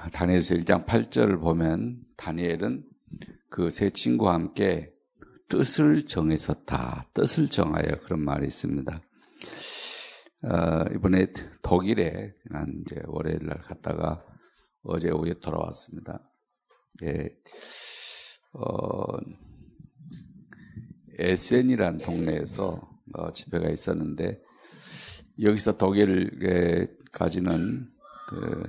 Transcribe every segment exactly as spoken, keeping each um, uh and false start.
다니엘서 일 장 팔 절을 보면 다니엘은 그 세 친구와 함께 뜻을 정했었다. 뜻을 정하여 그런 말이 있습니다. 어, 이번에 독일에 한 이제 월요일 날 갔다가 어제 오후에 돌아왔습니다. 예, 어, 에센이라는 동네에서 어, 집회가 있었는데 여기서 독일에까지는 그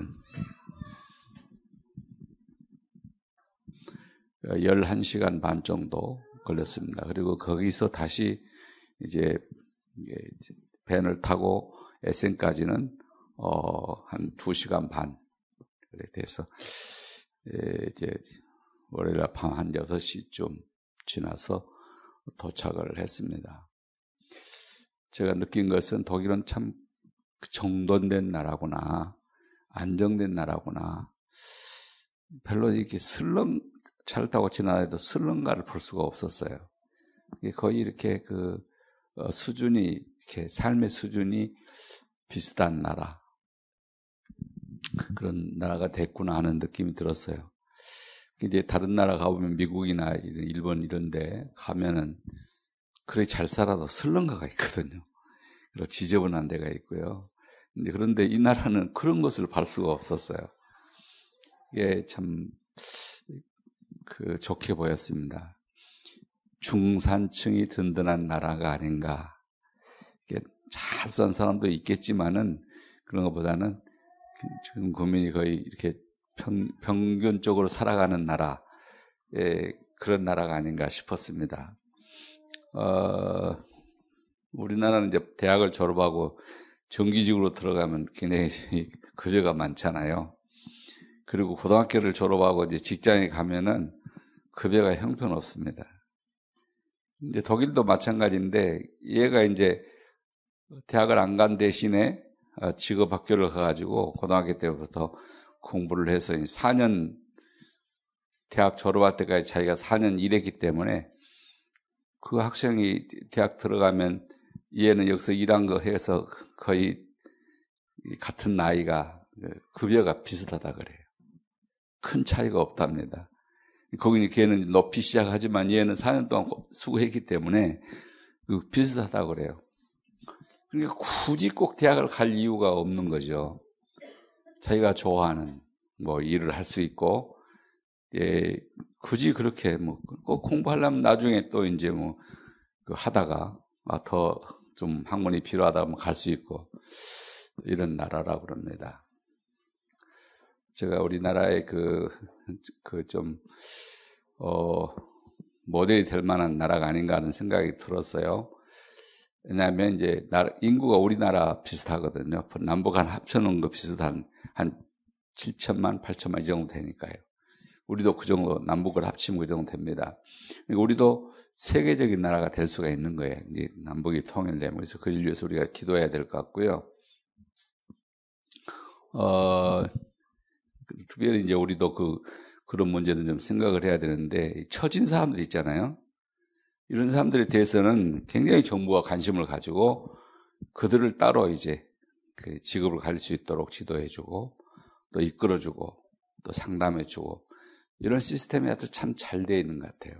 열한 시간 반 정도 걸렸습니다. 그리고 거기서 다시 이제 밴을 타고 에센까지는 어, 한 두 시간 반 그래 돼서 이제 월요일 밤 한 여섯 시쯤 지나서 도착을 했습니다. 제가 느낀 것은 독일은 참 정돈된 나라구나, 안정된 나라구나. 별로 이렇게 슬렁 차를 타고 지나다녀도 슬렁가를 볼 수가 없었어요. 거의 이렇게 그 수준이 이렇게 삶의 수준이 비슷한 나라, 그런 나라가 됐구나 하는 느낌이 들었어요. 이제 다른 나라 가보면 미국이나 일본 이런데 가면은 그렇게 잘 살아도 슬렁가가 있거든요. 그리고 지저분한 데가 있고요. 그런데 이 나라는 그런 것을 볼 수가 없었어요. 이게 참 그 좋게 보였습니다. 중산층이 든든한 나라가 아닌가. 이게 잘 산 사람도 있겠지만은 그런 것보다는 지금 국민이 거의 이렇게 평, 평균적으로 살아가는 나라, 예, 그런 나라가 아닌가 싶었습니다. 어, 우리나라는 이제 대학을 졸업하고 정규직으로 들어가면 굉장히 급여가 많잖아요. 그리고 고등학교를 졸업하고 이제 직장에 가면은 급여가 형편없습니다. 이제 독일도 마찬가지인데 얘가 이제 대학을 안 간 대신에 직업학교를 가가지고 고등학교 때부터 공부를 해서 사 년 대학 졸업할 때까지 자기가 사 년 일했기 때문에 그 학생이 대학 들어가면 얘는 여기서 일한 거 해서 거의 같은 나이가 급여가 비슷하다 그래요. 큰 차이가 없답니다. 거기는 걔는 높이 시작하지만 얘는 사 년 동안 수고했기 때문에 비슷하다고 그래요. 그러니까 굳이 꼭 대학을 갈 이유가 없는 거죠. 자기가 좋아하는 뭐 일을 할 수 있고, 예, 굳이 그렇게 뭐 꼭 공부하려면 나중에 또 이제 뭐 하다가 아, 더 좀 학문이 필요하다면 갈 수 있고 이런 나라라고 그럽니다. 제가 우리나라의 그, 그 좀, 어, 모델이 될 만한 나라가 아닌가 하는 생각이 들었어요. 왜냐하면 이제 인구가 우리나라 비슷하거든요. 남북 한 합쳐놓은 거 비슷한 한 칠천만, 팔천만 이 정도 되니까요. 우리도 그 정도, 남북을 합치면 그 정도 됩니다. 우리도 세계적인 나라가 될 수가 있는 거예요. 남북이 통일되면. 그래서 그를 위해서 우리가 기도해야 될 것 같고요. 어, 특별히 이제 우리도 그, 그런 문제는 좀 생각을 해야 되는데, 처진 사람들 있잖아요. 이런 사람들에 대해서는 굉장히 정부가 관심을 가지고 그들을 따로 이제 그 직업을 가릴 수 있도록 지도해주고 또 이끌어주고 또 상담해주고 이런 시스템이 아주 참 잘 되어 있는 것 같아요.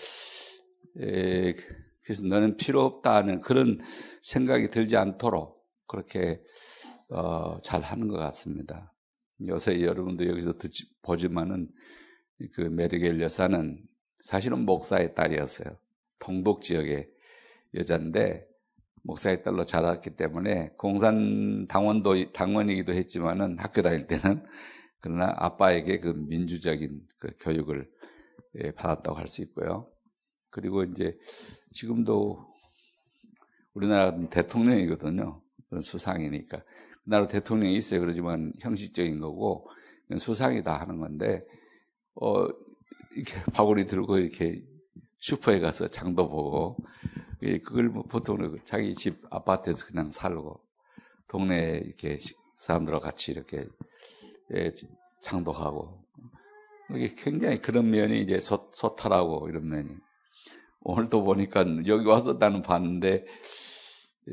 에, 그래서 너는 필요 없다는 그런 생각이 들지 않도록 그렇게 어, 잘 하는 것 같습니다. 요새 여러분도 여기서 듣지, 보지만은 그 메르겔 여사는 사실은 목사의 딸이었어요. 동독 지역의 여자인데 목사의 딸로 자랐기 때문에 공산 당원도 당원이기도 했지만은 학교 다닐 때는 그러나 아빠에게 그 민주적인 그 교육을 예, 받았다고 할 수 있고요. 그리고 이제 지금도 우리나라 대통령이거든요. 그런 수상이니까 그 나라 대통령이 있어요. 그러지만 형식적인 거고 수상이 다 하는 건데 어 이렇게 바구니 들고 이렇게 슈퍼에 가서 장도 보고, 그걸 보통 자기 집 아파트에서 그냥 살고, 동네에 이렇게 사람들과 같이 이렇게 장도 가고, 이게 굉장히 그런 면이 이제 소, 소탈하고 이런 면이. 오늘도 보니까 여기 와서 나는 봤는데,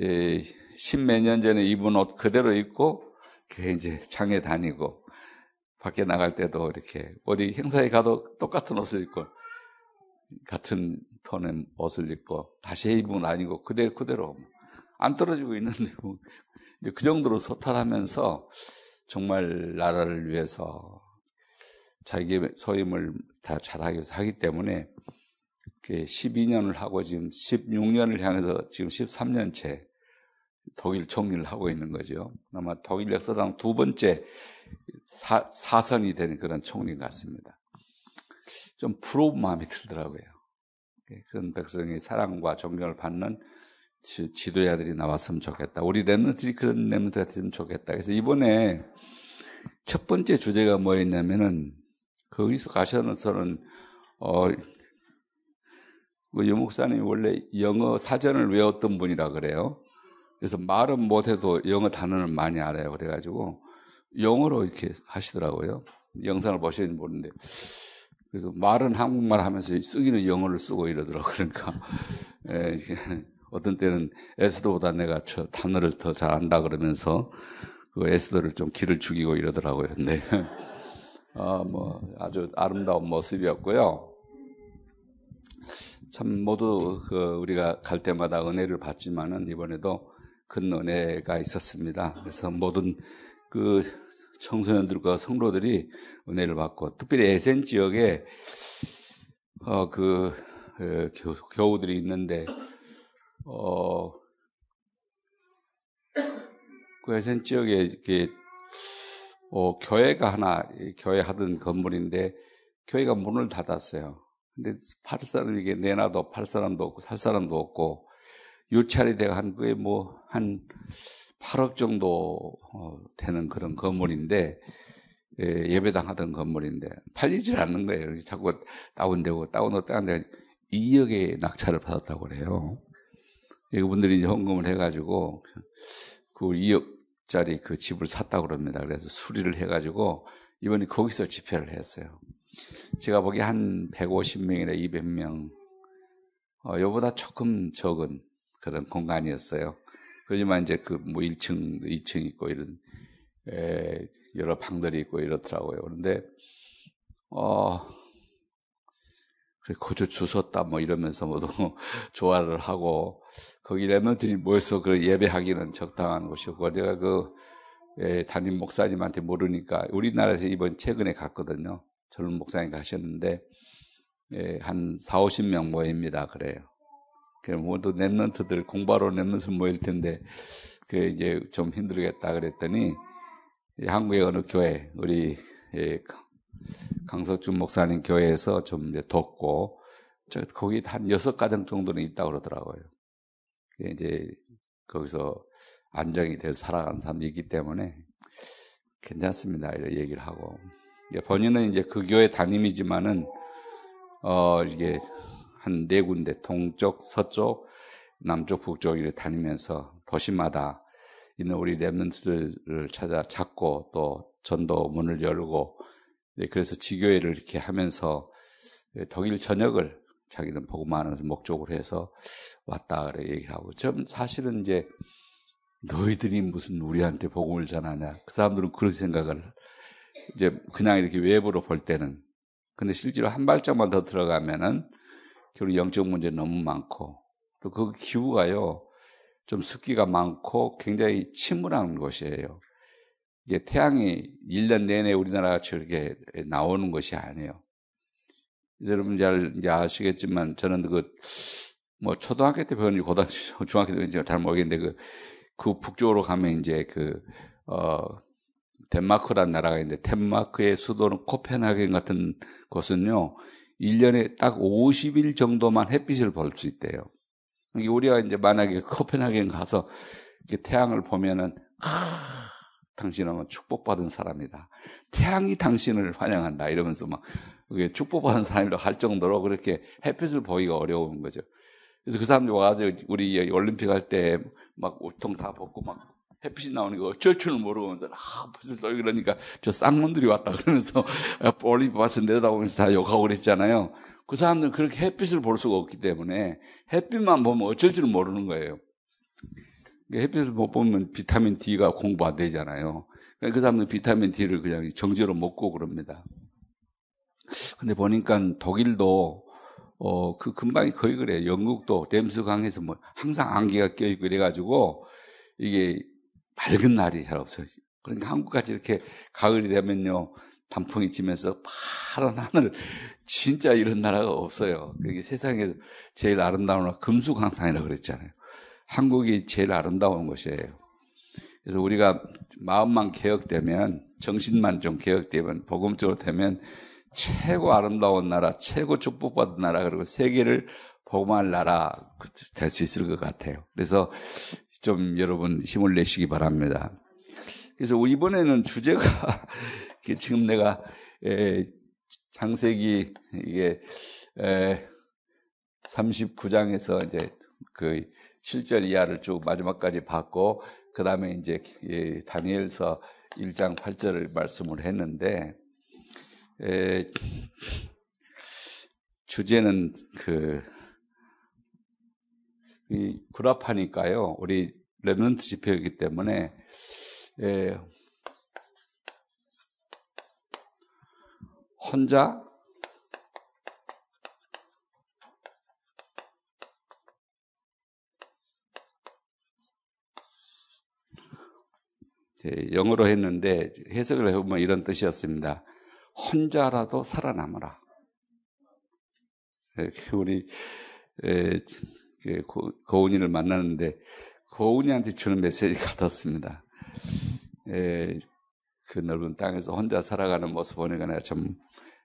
십몇 년 전에 입은 옷 그대로 입고, 이제 장에 다니고, 밖에 나갈 때도 이렇게 어디 행사에 가도 똑같은 옷을 입고 같은 톤의 옷을 입고 다시 입은 아니고 그대로 그대로 안 떨어지고 있는데 뭐 이제 그 정도로 소탈하면서 정말 나라를 위해서 자기의 소임을 다 잘하기 위해서 하기 때문에 십이 년을 하고 지금 십육 년을 향해서 지금 십삼 년째 독일 총리를 하고 있는 거죠. 아마 독일 역사상 두 번째 사, 사선이 되는 그런 총리 같습니다. 좀 부러운 마음이 들더라고요. 그런 백성의 사랑과 존경을 받는 지, 지도자들이 나왔으면 좋겠다. 우리 렘넌트들이 그런 렘넌트가 됐으면 좋겠다. 그래서 이번에 첫 번째 주제가 뭐였냐면은 거기서 가셔서는 어, 그 유 목사님이 원래 영어 사전을 외웠던 분이라 그래요. 그래서 말은 못해도 영어 단어를 많이 알아요. 그래가지고 영어로 이렇게 하시더라고요. 영상을 보시는지 모르는데. 그래서 말은 한국말 하면서 쓰기는 영어를 쓰고 이러더라고요. 그러니까 예, 어떤 때는 에스더보다 내가 저 단어를 더 잘 안다 그러면서 그 에스더를 좀 기를 죽이고 이러더라고요. 근데 어, 뭐 아주 아름다운 모습이었고요. 참 모두 그 우리가 갈 때마다 은혜를 받지만은 이번에도 큰 은혜가 있었습니다. 그래서 모든 그 청소년들과 성도들이 은혜를 받고 특별히 에센 지역에 어 그 교, 교우들이 있는데 어 그 에센 지역에 이렇게 어 교회가 하나 교회 하던 건물인데 교회가 문을 닫았어요. 근데 팔 사람 이게 내놔도 팔 사람도 없고 살 사람도 없고 유찰이 돼가 한 그게 뭐 한 팔억 정도 되는 그런 건물인데 예, 예배당 하던 건물인데 팔리질 않는 거예요. 자꾸 다운되고 다운되고 다운되고 이억의 낙찰을 받았다고 그래요. 이분들이 헌금을 해가지고 그 이억짜리 그 집을 샀다고 그럽니다. 그래서 수리를 해가지고 이번에 거기서 집회를 했어요. 제가 보기에 한 백오십 명이나 이백 명, 어, 요보다 조금 적은 그런 공간이었어요. 그렇지만 이제 그 뭐 일 층, 이 층 있고 이런, 에, 여러 방들이 있고 이렇더라고요. 그런데, 어, 그래, 거저 주웠다 뭐 이러면서 모두 조화를 하고, 거기 렘넌트들이 모여서 그 예배하기는 적당한 곳이었고, 내가 그, 에, 담임 목사님한테 모르니까 우리나라에서 이번 최근에 갔거든요. 젊은 목사님 가셨는데, 예, 한 사오십 명 모입니다. 그래요. 그럼 모두 렘넌트들, 공부하러 렘넌트 모일 텐데, 그 이제 좀 힘들겠다 그랬더니, 한국의 어느 교회, 우리, 예, 강석준 목사님 교회에서 좀 이제 돕고, 저, 거기 한 여섯 가정 정도는 있다고 그러더라고요. 이제, 거기서 안정이 돼서 살아가는 사람이 있기 때문에, 괜찮습니다. 이렇게 얘기를 하고. 본인은 이제 그 교회 담임이지만은, 어, 이게 한 네 군데, 동쪽, 서쪽, 남쪽, 북쪽 이렇게 다니면서 도시마다 있는 우리 렘넌트들을 찾아 찾고 또 전도 문을 열고, 그래서 지교회를 이렇게 하면서 독일 전역을 자기는 복음하는 목적으로 해서 왔다, 그래 얘기하고. 좀 사실은 이제 너희들이 무슨 우리한테 복음을 전하냐. 그 사람들은 그런 생각을 이제 그냥 이렇게 외부로 볼 때는. 근데 실제로 한 발짝만 더 들어가면은 결국 영적 문제 너무 많고 또 그 기후가요 좀 습기가 많고 굉장히 침울한 곳이에요. 이게 태양이 일 년 내내 우리나라 같이 이렇게 나오는 것이 아니에요. 여러분 잘 이제 아시겠지만 저는 그 뭐 초등학교 때 배우는 고등학교, 중학교 때 이제 잘 모르겠는데 그, 그 북쪽으로 가면 이제 그 어. 덴마크라는 나라가 있는데 덴마크의 수도는 코펜하겐 같은 곳은요 일 년에 딱 오십 일 정도만 햇빛을 볼 수 있대요. 우리가 이제 만약에 코펜하겐 가서 이렇게 태양을 보면은 아, 당신은 축복받은 사람이다. 태양이 당신을 환영한다 이러면서 막 축복받은 사람이라고 할 정도로 그렇게 햇빛을 보기가 어려운 거죠. 그래서 그 사람들이 와서 우리 올림픽 할 때 막 옷통 다 벗고 막 햇빛이 나오는 거 어쩔 줄을 모르면서 아 무슨 소리 그러니까 저 쌍문들이 왔다 그러면서 올림픽 와서 내려다보면서 다 욕하고 그랬잖아요. 그 사람들은 그렇게 햇빛을 볼 수가 없기 때문에 햇빛만 보면 어쩔 줄을 모르는 거예요. 햇빛을 못 보면 비타민 D가 공부 안 되잖아요. 그 사람은 비타민 D를 그냥 정제로 먹고 그럽니다. 근데 보니까 독일도 어, 그 근방이 거의 그래요. 영국도 댐스 강에서 뭐 항상 안개가 껴있고 이래가지고 이게 맑은 날이 잘 없어요. 그러니까 한국같이 이렇게 가을이 되면요 단풍이 지면서 파란 하늘, 진짜 이런 나라가 없어요. 그게 세상에서 제일 아름다운 나라 금수강산이라고 그랬잖아요. 한국이 제일 아름다운 곳이에요. 그래서 우리가 마음만 개혁되면, 정신만 좀 개혁되면, 복음적으로 되면 최고 아름다운 나라, 최고 축복받은 나라, 그리고 세계를 복음할 나라 될 수 있을 것 같아요. 그래서 좀 여러분 힘을 내시기 바랍니다. 그래서 이번에는 주제가 지금 내가 에, 창세기 이게 에, 삼십구 장에서 이제 그 칠 절 이하를 쭉 마지막까지 봤고, 그 다음에 이제 예, 다니엘서 일 장 팔 절을 말씀을 했는데, 에, 주제는 그, 이 구랍하니까요, 우리 렘넌트 집회이기 때문에, 에, 혼자 영어로 했는데 해석을 해보면 이런 뜻이었습니다. 혼자라도 살아남으라. 우리 고은이를 만나는데 고은이한테 주는 메시지 같았습니다. 그 넓은 땅에서 혼자 살아가는 모습 보니까 내가 좀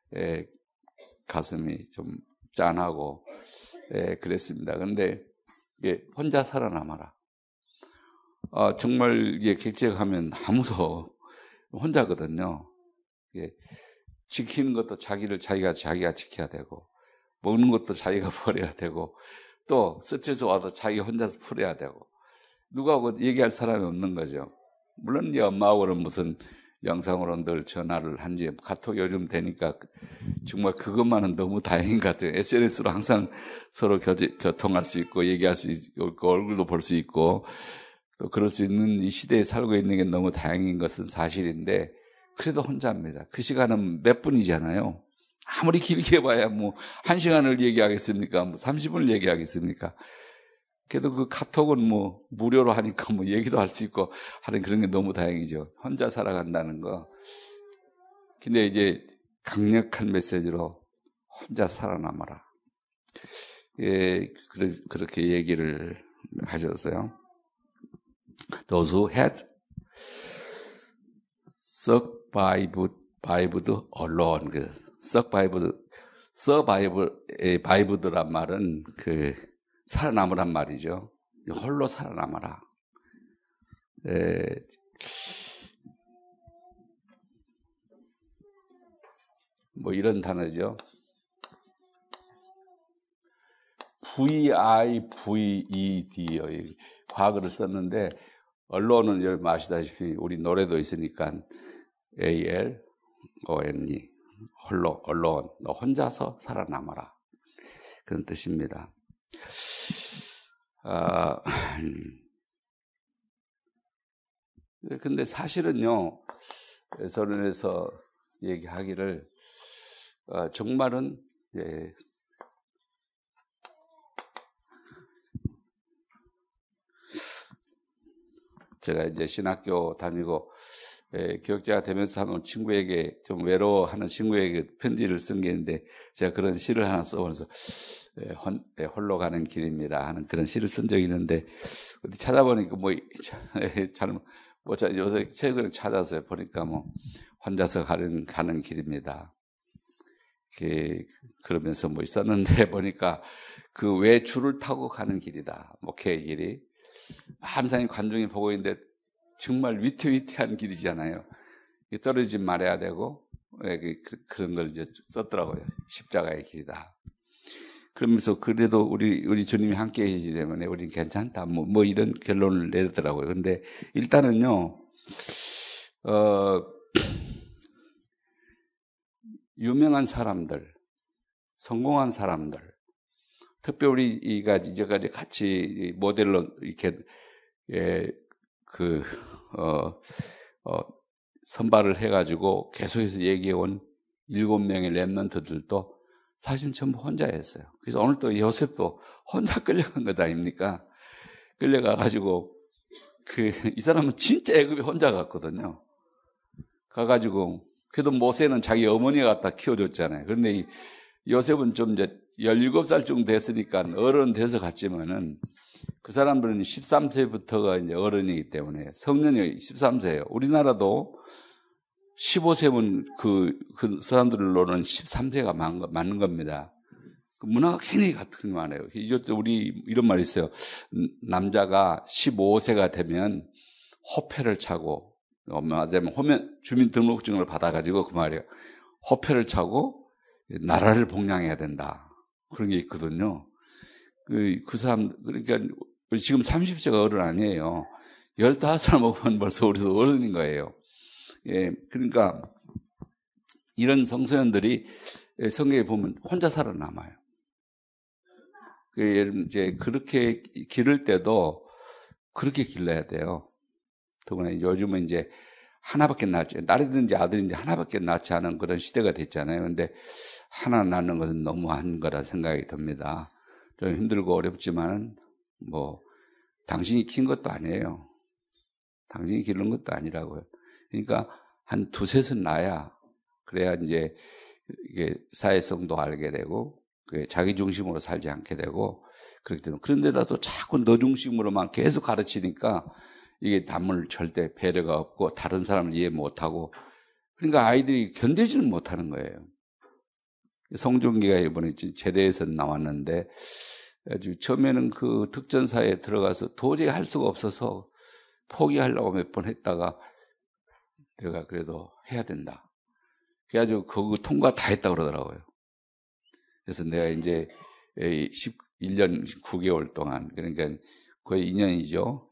가슴이 좀 짠하고 그랬습니다. 그런데 혼자 살아남아라. 어, 정말, 이게 객책하면 아무도 혼자거든요. 이게 지키는 것도 자기를 자기가, 자기가 지켜야 되고, 먹는 것도 자기가 버려야 되고, 또 스트레스 와도 자기 혼자서 풀어야 되고, 누구하고 얘기할 사람이 없는 거죠. 물론 이제 엄마하고는 무슨 영상으로 늘 전화를 한지, 카톡 요즘 되니까 정말 그것만은 너무 다행인 것 같아요. 에스엔에스로 항상 서로 교제, 교통할 수 있고, 얘기할 수 있고, 얼굴도 볼 수 있고, 또 그럴 수 있는 이 시대에 살고 있는 게 너무 다행인 것은 사실인데, 그래도 혼자입니다. 그 시간은 몇 분이잖아요. 아무리 길게 봐야 뭐 한 시간을 얘기하겠습니까? 뭐 삼십 분을 얘기하겠습니까? 그래도 그 카톡은 뭐 무료로 하니까 뭐 얘기도 할 수 있고 하는 그런 게 너무 다행이죠. 혼자 살아간다는 거. 근데 이제 강력한 메시지로 혼자 살아남아라. 예, 그렇게 얘기를 하셨어요. Those who had survived, survived alone. 그 survived, survived란 말은 그 살아남으란 말이죠. 홀로 살아남아라. 에, 뭐 이런 단어죠. 브이 아이 브이 이 디요. 과거를 썼는데, 언론은 여러분 아시다시피 우리 노래도 있으니까 에이 엘 오 엔 이 홀로, 언론, 너 혼자서 살아남아라. 그런 뜻입니다. 아, 근데 사실은요, 서론에서 얘기하기를, 어, 정말은, 예, 제가 이제 신학교 다니고, 예, 교육자가 되면서 하는 친구에게, 좀 외로워하는 친구에게 편지를 쓴 게 있는데, 제가 그런 시를 하나 써보면서, 예, 혼, 예, 홀로 가는 길입니다 하는 그런 시를 쓴 적이 있는데, 어디 찾아보니까 뭐, 잘, 뭐, 요새 최근에 찾아서 보니까 뭐, 혼자서 가는, 가는 길입니다. 그, 그러면서 뭐 있었는데, 보니까 그 외줄을 타고 가는 길이다. 목회의 길이. 항상 관중이 보고 있는데 정말 위태위태한 길이잖아요. 떨어지지 말아야 되고, 그런 걸 이제 썼더라고요. 십자가의 길이다. 그러면서 그래도 우리 우리 주님이 함께 계시기 때문에 우리는 괜찮다. 뭐, 뭐 이런 결론을 내렸더라고요. 근데 일단은요, 어, 유명한 사람들, 성공한 사람들, 특별히 우리가 이제까지 같이 모델로 이렇게 예, 그 어, 어, 선발을 해가지고 계속해서 얘기해온 일곱 명의 렘넌트들도 사실 전부 혼자였어요. 그래서 오늘 또 요셉도 혼자 끌려간 것 아닙니까? 끌려가가지고 그 이 사람은 진짜 애굽에 혼자 갔거든요. 가가지고 그래도 모세는 자기 어머니가 갖다 키워줬잖아요. 그런데 이 요셉은 좀 이제 열일곱 살 정도 됐으니까 어른 돼서 갔지만은 그 사람들은 십삼 세부터가 이제 어른이기 때문에 성년이 십삼 세예요. 우리나라도 십오 세면 그, 그 사람들로는 십삼 세가 맞는 겁니다. 그 문화가 굉장히 같은 말이에요. 이것도 우리 이런 말이 있어요. 남자가 십오 세가 되면 호패를 차고, 말하자면 호면 주민등록증을 받아가지고 그 말이에요. 호패를 차고 나라를 복양해야 된다. 그런 게 있거든요. 그, 그 사람, 그러니까 지금 삼십 세가 어른 아니에요. 열다섯 살 먹으면 벌써 우리도 어른인 거예요. 예, 그러니까 이런 성소년들이 성경에 보면 혼자 살아남아요. 그 이제 그렇게 기를 때도 그렇게 길러야 돼요. 더구나 요즘은 이제 하나밖에 낳지, 딸이든지 아들인지 하나밖에 낳지 않은 그런 시대가 됐잖아요. 근데 하나 낳는 것은 너무한 거라 생각이 듭니다. 좀 힘들고 어렵지만 뭐 당신이 킨 것도 아니에요. 당신이 기른 것도 아니라고요. 그러니까 한 두셋은 낳아야 그래야 이제 이게 사회성도 알게 되고 자기 중심으로 살지 않게 되고 그렇기 때문에 그런데다도 자꾸 너 중심으로만 계속 가르치니까 이게 남을 절대 배려가 없고 다른 사람을 이해 못하고 그러니까 아이들이 견디지는 못하는 거예요. 송중기가 이번에 제대에서 나왔는데 아주 처음에는 그 특전사에 들어가서 도저히 할 수가 없어서 포기하려고 몇 번 했다가 내가 그래도 해야 된다. 그래가지고 그거 통과 다 했다고 그러더라고요. 그래서 내가 이제 일 년 구 개월 동안, 그러니까 거의 이 년이죠.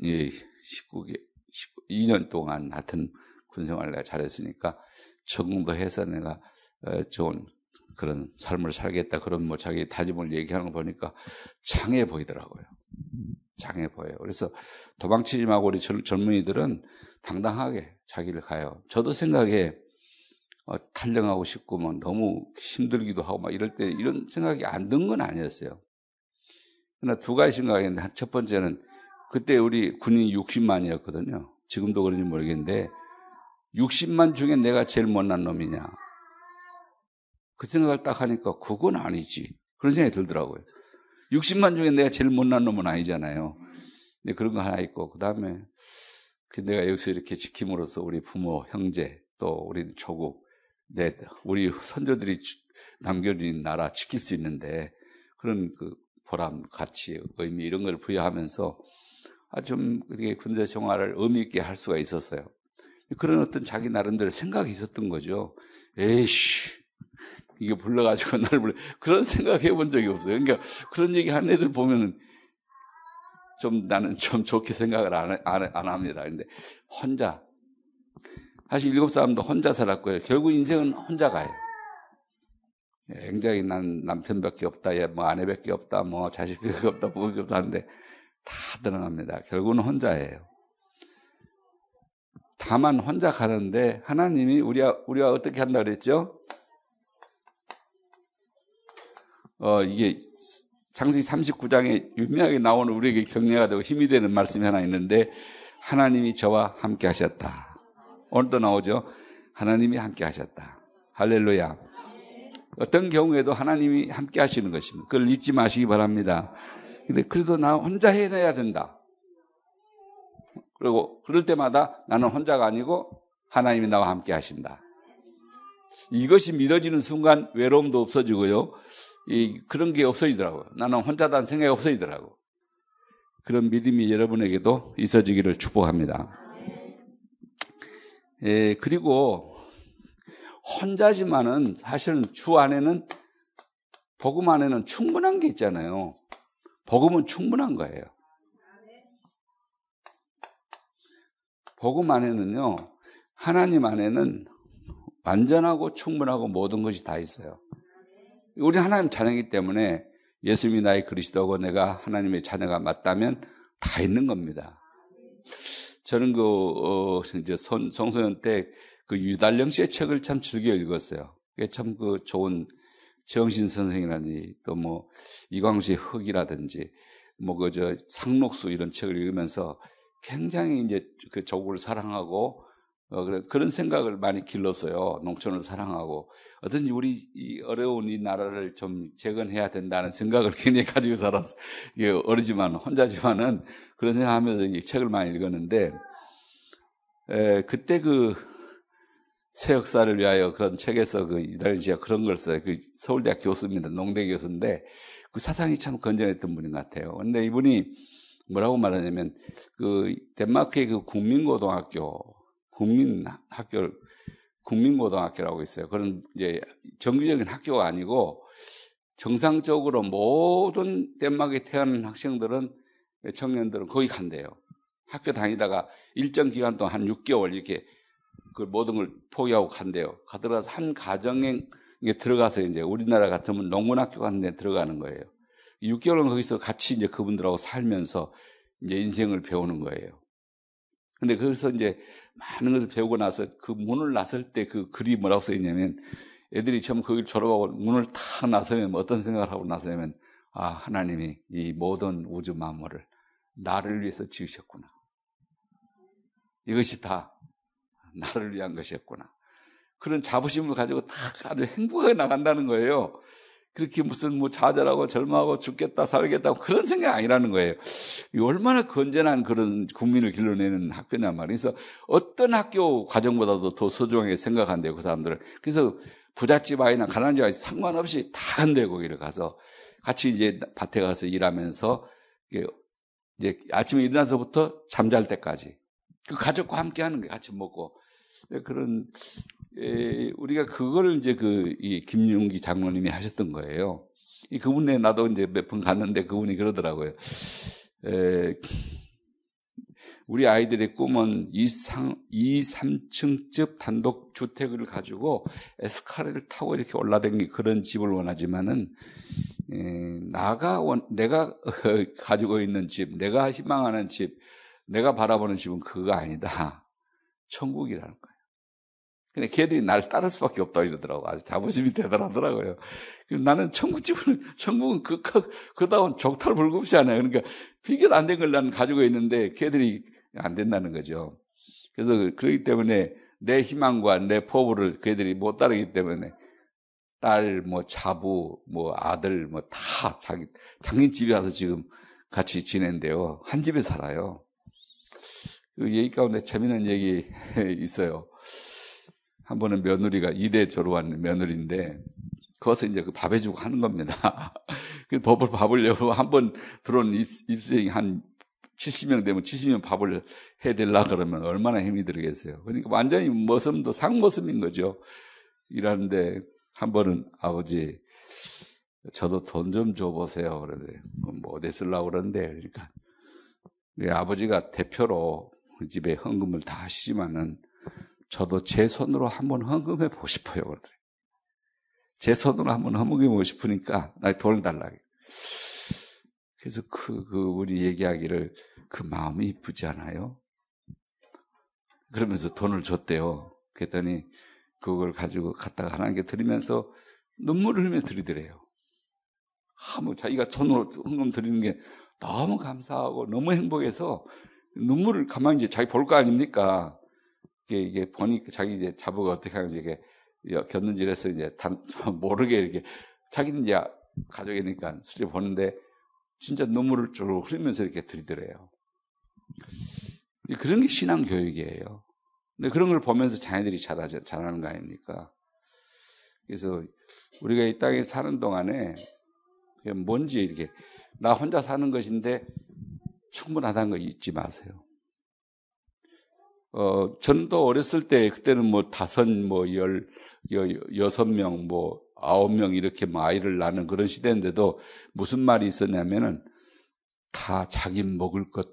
십구 개, 이 년 동안 하여튼 군생활을 내가 잘했으니까 적응도 해서 내가 좋은 그런 삶을 살겠다. 그런 뭐 자기 다짐을 얘기하는 거 보니까 장해 보이더라고요. 장해 보여요. 그래서 도망치지 말고 우리 젊은이들은 당당하게 자기를 가요. 저도 생각에 어, 탈령하고 싶고 뭐 너무 힘들기도 하고 막 이럴 때 이런 생각이 안 든 건 아니었어요. 그러나 두 가지 생각했는데 첫 번째는 그때 우리 군인이 육십만이었거든요. 지금도 그런지 모르겠는데 육십만 중에 내가 제일 못난 놈이냐. 그 생각을 딱 하니까 그건 아니지. 그런 생각이 들더라고요. 육십만 중에 내가 제일 못난 놈은 아니잖아요. 근데 그런 거 하나 있고 그 다음에 내가 여기서 이렇게 지킴으로써 우리 부모, 형제 또 우리 조국 내 우리 선조들이 남겨진 나라 지킬 수 있는데 그런 그 보람, 가치, 의미 이런 걸 부여하면서 좀 군대 생활을 의미 있게 할 수가 있었어요. 그런 어떤 자기 나름대로 생각이 있었던 거죠. 에이씨, 이게 불러가지고 날 불러 그런 생각 해본 적이 없어요. 그러니까 그런 얘기 하는 애들 보면은 좀 나는 좀 좋게 생각을 안, 안, 안 합니다. 근데 혼자 사실 일곱 사람도 혼자 살았고요. 결국 인생은 혼자 가요. 굉장히 난 남편밖에 없다, 뭐 아내밖에 없다, 뭐 자식밖에 없다, 부모밖에 없다 하는데 다 드러납니다. 결국은 혼자예요. 다만 혼자 가는데 하나님이 우리와, 우리와 어떻게 한다 그랬죠? 어, 이게 창세기 삼십구 장에 유명하게 나오는 우리에게 격려가 되고 힘이 되는 말씀이 하나 있는데 하나님이 저와 함께 하셨다. 오늘도 나오죠. 하나님이 함께 하셨다. 할렐루야. 어떤 경우에도 하나님이 함께 하시는 것입니다. 그걸 잊지 마시기 바랍니다. 근데 그래도 나 혼자 해내야 된다. 그리고 그럴 때마다 나는 혼자가 아니고 하나님이 나와 함께 하신다. 이것이 믿어지는 순간 외로움도 없어지고요. 이, 그런 게 없어지더라고요. 나는 혼자다는 생각이 없어지더라고요. 그런 믿음이 여러분에게도 있어지기를 축복합니다. 예, 그리고 혼자지만은 사실은 주 안에는 복음 안에는 충분한 게 있잖아요. 복음은 충분한 거예요. 복음 안에는요, 하나님 안에는 완전하고 충분하고 모든 것이 다 있어요. 우리 하나님 자녀이기 때문에 예수님이 나의 그리스도고 내가 하나님의 자녀가 맞다면 다 있는 겁니다. 저는 그, 어, 이제 son, 청소년 때 그 유달령 씨의 책을 참 즐겨 읽었어요. 그게 참 그 좋은 정신 선생이라든지 또 뭐 이광수의 흙이라든지 뭐 그 저 상록수 이런 책을 읽으면서 굉장히 이제 그 조국을 사랑하고 어, 그래, 그런 생각을 많이 길렀어요. 농촌을 사랑하고 어떤지 우리 이 어려운 이 나라를 좀 재건해야 된다는 생각을 굉장히 가지고 살았어요. 이게 어리지만 혼자지만은 그런 생각하면서 이 책을 많이 읽었는데 에, 그때 그 새 역사를 위하여 그런 책에서 그 이달연 씨가 그런 걸 써요. 그 서울대학 교수입니다. 농대 교수인데 그 사상이 참 건전했던 분인 것 같아요. 근데 이분이 뭐라고 말하냐면 그 덴마크의 그 국민고등학교, 국민학교, 국민고등학교라고 있어요. 그런 이제 정규적인 학교가 아니고 정상적으로 모든 덴마크에 태어난 학생들은 청년들은 거기 간대요. 학교 다니다가 일정 기간 동안 한 육 개월 이렇게 그 모든 걸 포기하고 간대요. 가들어가서 한 가정에 들어가서 이제 우리나라 같으면 농문학교 같은 데 들어가는 거예요. 육 개월은 거기서 같이 이제 그분들하고 살면서 이제 인생을 배우는 거예요. 근데 거기서 이제 많은 것을 배우고 나서 그 문을 나설 때 그 글이 뭐라고 써 있냐면 애들이 처음 거기를 졸업하고 문을 탁 나서면 어떤 생각을 하고 나서면 아, 하나님이 이 모든 우주 만물을 나를 위해서 지으셨구나. 이것이 다 나를 위한 것이었구나. 그런 자부심을 가지고 다 아주 행복하게 나간다는 거예요. 그렇게 무슨 뭐 좌절하고 절망하고 죽겠다 살겠다 그런 생각 아니라는 거예요. 얼마나 건전한 그런 국민을 길러내는 학교냐 말이에요. 그래서 어떤 학교 과정보다도 더 소중하게 생각한대요, 그 사람들은. 그래서 부잣집 아이나 가난집 아이 상관없이 다 간대요, 거기를 가서. 같이 이제 밭에 가서 일하면서 이제 아침에 일어나서부터 잠잘 때까지 그 가족과 함께 하는 게 같이 먹고 그런 에, 우리가 그걸 이제 그 이 김윤기 장로님이 하셨던 거예요. 이 그분에 나도 이제 몇 번 갔는데 그분이 그러더라고요. 에, 우리 아이들의 꿈은 이상 이, 삼층집 단독 주택을 가지고 에스카레이터를 타고 이렇게 올라다니는 그런 집을 원하지만은 에, 나가 원, 내가 가지고 있는 집, 내가 희망하는 집, 내가 바라보는 집은 그거 아니다. 천국이라는 거예요. 근데 걔들이 나를 따를 수밖에 없다 이러더라고. 아주 자부심이 대단하더라고요. 나는 천국집을, 천국은 그, 그다운 족탈불급이잖아요. 그러니까 비교도 안 된 걸 나는 가지고 있는데 걔들이 안 된다는 거죠. 그래서 그렇기 때문에 내 희망과 내 포부를 걔들이 못 따르기 때문에 딸, 뭐 자부, 뭐 아들, 뭐 다 자기, 당연히 집에 와서 지금 같이 지낸대요. 한 집에 살아요. 그 얘기 가운데 재미있는 얘기 있어요. 한 번은 며느리가 이대 졸업한 며느리인데, 거기서 이제 그 밥 해주고 하는 겁니다. 그 밥을, 밥을 여러 한 번 들어온 입, 입생이 한 칠십 명 되면 칠십 명 밥을 해달라 그러면 얼마나 힘이 들겠어요. 그러니까 완전히 모습도 상모습인 거죠. 이러는데, 한 번은 아버지, 저도 돈 좀 줘보세요. 그러더니, 뭐 어디 쓰려고 그러는데, 그러니까. 우리 아버지가 대표로 집에 헌금을 다 하시지만은, 저도 제 손으로 한번 헌금해 보고 싶어요. 그러더니. 제 손으로 한번 헌금해 보고 싶으니까, 나 돈을 달라고. 그래서 그, 그, 우리 얘기하기를 그 마음이 이쁘지 않아요? 그러면서 돈을 줬대요. 그랬더니, 그걸 가지고 갖다가 하나님께 드리면서 눈물을 흘리며 드리더래요. 아, 뭐 자기가 손으로 헌금 드리는 게 너무 감사하고 너무 행복해서 눈물을 가만히 이제 자기 볼 거 아닙니까? 이게, 이게 보니까 자기 이제 자부가 어떻게 하는지 이게 곁눈질해서 이제 단, 모르게 이렇게 자기는 이제 가족이니까 수제 보는데 진짜 눈물을 쭉 흘리면서 이렇게 드리더래요. 그런 게 신앙 교육이에요. 근데 그런 걸 보면서 자녀들이 잘하죠, 잘하는 거 아닙니까? 그래서 우리가 이 땅에 사는 동안에 뭔지 이렇게 나 혼자 사는 것인데 충분하다는 거 잊지 마세요. 어, 전도 어렸을 때 그때는 뭐 다섯, 뭐 열, 여, 여섯 명, 뭐 아홉 명 이렇게 뭐 아이를 낳는 그런 시대인데도 무슨 말이 있었냐면은 다 자기 먹을 것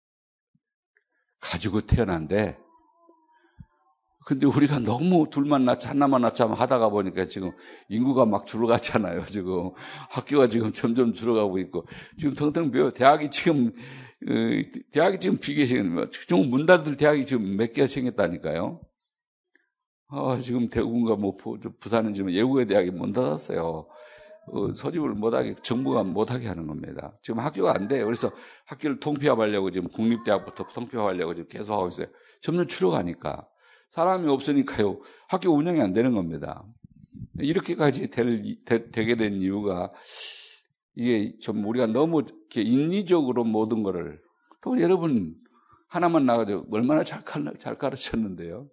가지고 태어난대. 근데 우리가 너무 둘만 낳자, 하나만 낳자 하다가 보니까 지금 인구가 막 줄어가잖아요. 지금 학교가 지금 점점 줄어가고 있고 지금 텅텅 비어. 대학이 지금 대학이 지금 비게 생겼, 지금 문 닫을 대학이 지금 몇 개가 생겼다니까요. 아, 지금 대구인가 뭐 부산은 지금 예국의 대학이 문 닫았어요. 어, 소집을 못하게, 정부가 못하게 하는 겁니다. 지금 학교가 안 돼요. 그래서 학교를 통폐합하려고 지금 국립대학부터 통폐합하려고 지금 계속 하고 있어요. 점점 줄어가니까. 사람이 없으니까요. 학교 운영이 안 되는 겁니다. 이렇게까지 될, 되, 되게 된 이유가 이게 좀 우리가 너무 이렇게 인위적으로 모든 거를 또 여러분 하나만 나가지고 얼마나 잘, 잘 가르쳤는데요.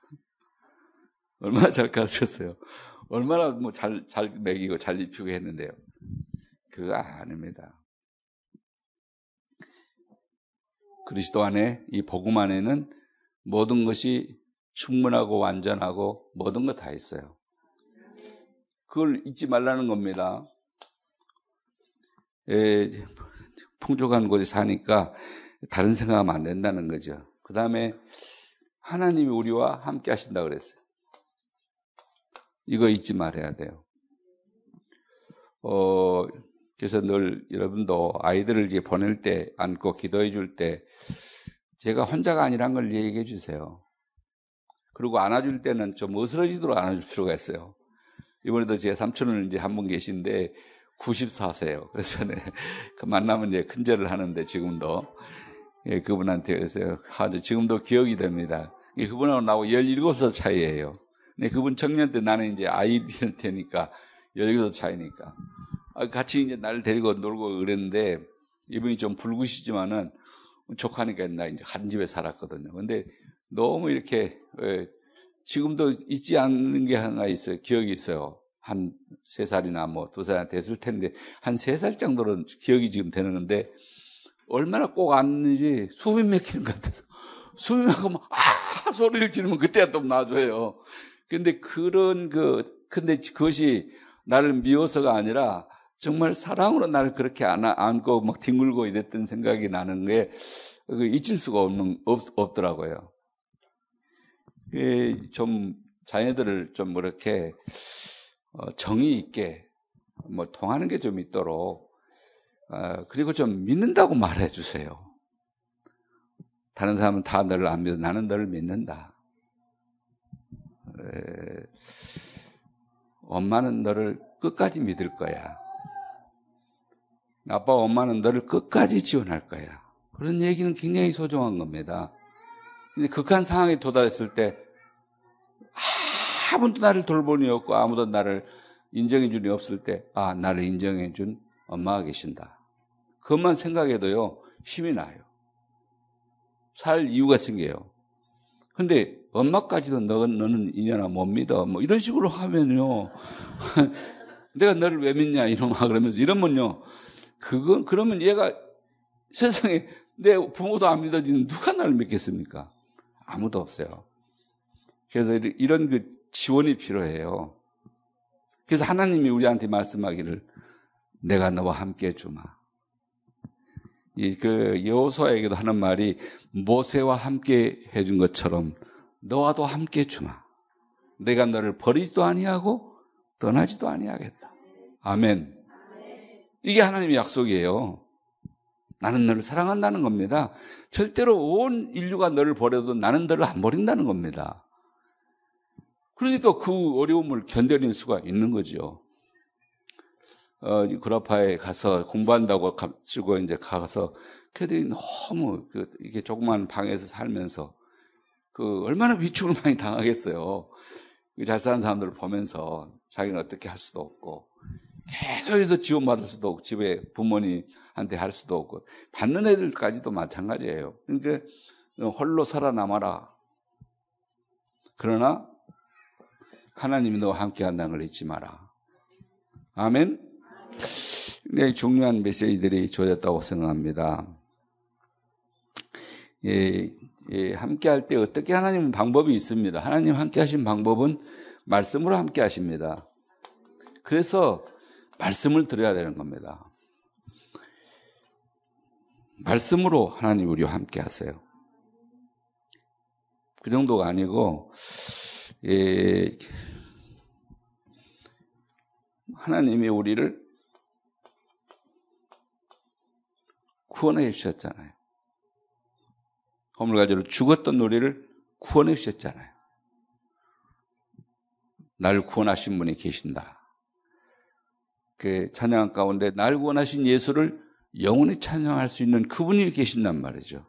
얼마나 잘 가르쳤어요. 얼마나 뭐 잘, 잘 먹이고 잘 입히고 했는데요. 그거 아닙니다. 그리스도 안에, 이 복음 안에는 모든 것이 충분하고 완전하고 모든 거 다 있어요. 그걸 잊지 말라는 겁니다. 에, 풍족한 곳에 사니까 다른 생각하면 안 된다는 거죠. 그 다음에 하나님이 우리와 함께 하신다고 그랬어요. 이거 잊지 말아야 돼요. 어, 그래서 늘 여러분도 아이들을 이제 보낼 때, 안고 기도해 줄 때, 제가 혼자가 아니란 걸 얘기해 주세요. 그리고 안아줄 때는 좀 어스러지도록 안아줄 필요가 있어요. 이번에도 제 삼촌은 이제 한 분 계신데, 구십사 세예요. 그래서 네, 그 만나면 이제 큰절을 하는데, 지금도. 예, 그분한테 그래서 아주 지금도 기억이 됩니다. 그분하고 나하고 열일곱 살 차이예요. 네, 그분 청년 때 나는 이제 아이들 테니까, 열일곱 살 차이니까. 같이 이제 나를 데리고 놀고 그랬는데, 이분이 좀 붉으시지만은, 족하니까 나 이제 한 집에 살았거든요. 근데 너무 이렇게, 예, 지금도 잊지 않는 게 하나 있어요. 기억이 있어요. 한 세 살이나 뭐 두 살이나 됐을 텐데, 한 세 살 정도는 기억이 지금 되는 건데, 얼마나 꼭 안는지 숨이 막히는 것 같아서, 숨이 막히면, 아! 소리를 지르면 그때야 또 놔줘요. 근데 그런 그, 근데 그것이 나를 미워서가 아니라 정말 사랑으로 나를 그렇게 안고 막 뒹굴고 이랬던 생각이 나는 게 잊을 수가 없는, 없, 없더라고요. 좀 자녀들을 좀 이렇게 정의 있게 뭐 통하는 게 좀 있도록, 그리고 좀 믿는다고 말해 주세요. 다른 사람은 다 너를 안 믿어. 나는 너를 믿는다. 에, 엄마는 너를 끝까지 믿을 거야. 아빠, 엄마는 너를 끝까지 지원할 거야. 그런 얘기는 굉장히 소중한 겁니다. 근데 극한 상황에 도달했을 때 아무도 나를 돌보니 없고 아무도 나를 인정해 주니 없을 때, 아, 나를 인정해 준 엄마가 계신다. 그것만 생각해도요, 힘이 나요. 살 이유가 생겨요. 근데 엄마까지도 너, 너는 이년아 못 믿어. 뭐 이런 식으로 하면요. 내가 너를 왜 믿냐, 이놈아. 그러면서 이러면요. 그건, 그러면 얘가 세상에 내 부모도 안 믿어지는 누가 나를 믿겠습니까? 아무도 없어요. 그래서 이런 그 지원이 필요해요. 그래서 하나님이 우리한테 말씀하기를 내가 너와 함께 해주마. 이 그 여호수아에게도 하는 말이 모세와 함께 해준 것처럼 너와도 함께 해주마. 내가 너를 버리지도 아니하고 떠나지도 아니하겠다. 아멘. 이게 하나님의 약속이에요. 나는 너를 사랑한다는 겁니다. 절대로 온 인류가 너를 버려도 나는 너를 안 버린다는 겁니다. 그러니까 그 어려움을 견뎌낼 수가 있는 거죠. 어, 구라파에 가서 공부한다고 가지고 이제 가서 걔들이 너무 그 이게 조그만 방에서 살면서 그 얼마나 위축을 많이 당하겠어요. 잘 사는 사람들을 보면서 자기는 어떻게 할 수도 없고 계속해서 지원받을 수도 없고 집에 부모님한테 할 수도 없고 받는 애들까지도 마찬가지예요. 그러니까 홀로 살아남아라. 그러나 하나님이 너와 함께 한다는 걸 잊지 마라. 아멘. 굉장히 중요한 메시지들이 주어졌다고 생각합니다. 예, 예, 함께 할 때 어떻게 하나님은 방법이 있습니다. 하나님 함께 하신 방법은 말씀으로 함께 하십니다. 그래서 말씀을 들어야 되는 겁니다. 말씀으로 하나님 우리와 함께 하세요. 그 정도가 아니고, 예, 하나님이 우리를 구원해 주셨잖아요. 허물가지로 죽었던 우리를 구원해 주셨잖아요. 날 구원하신 분이 계신다. 그 찬양 가운데 날 구원하신 예수를 영원히 찬양할 수 있는 그분이 계신단 말이죠.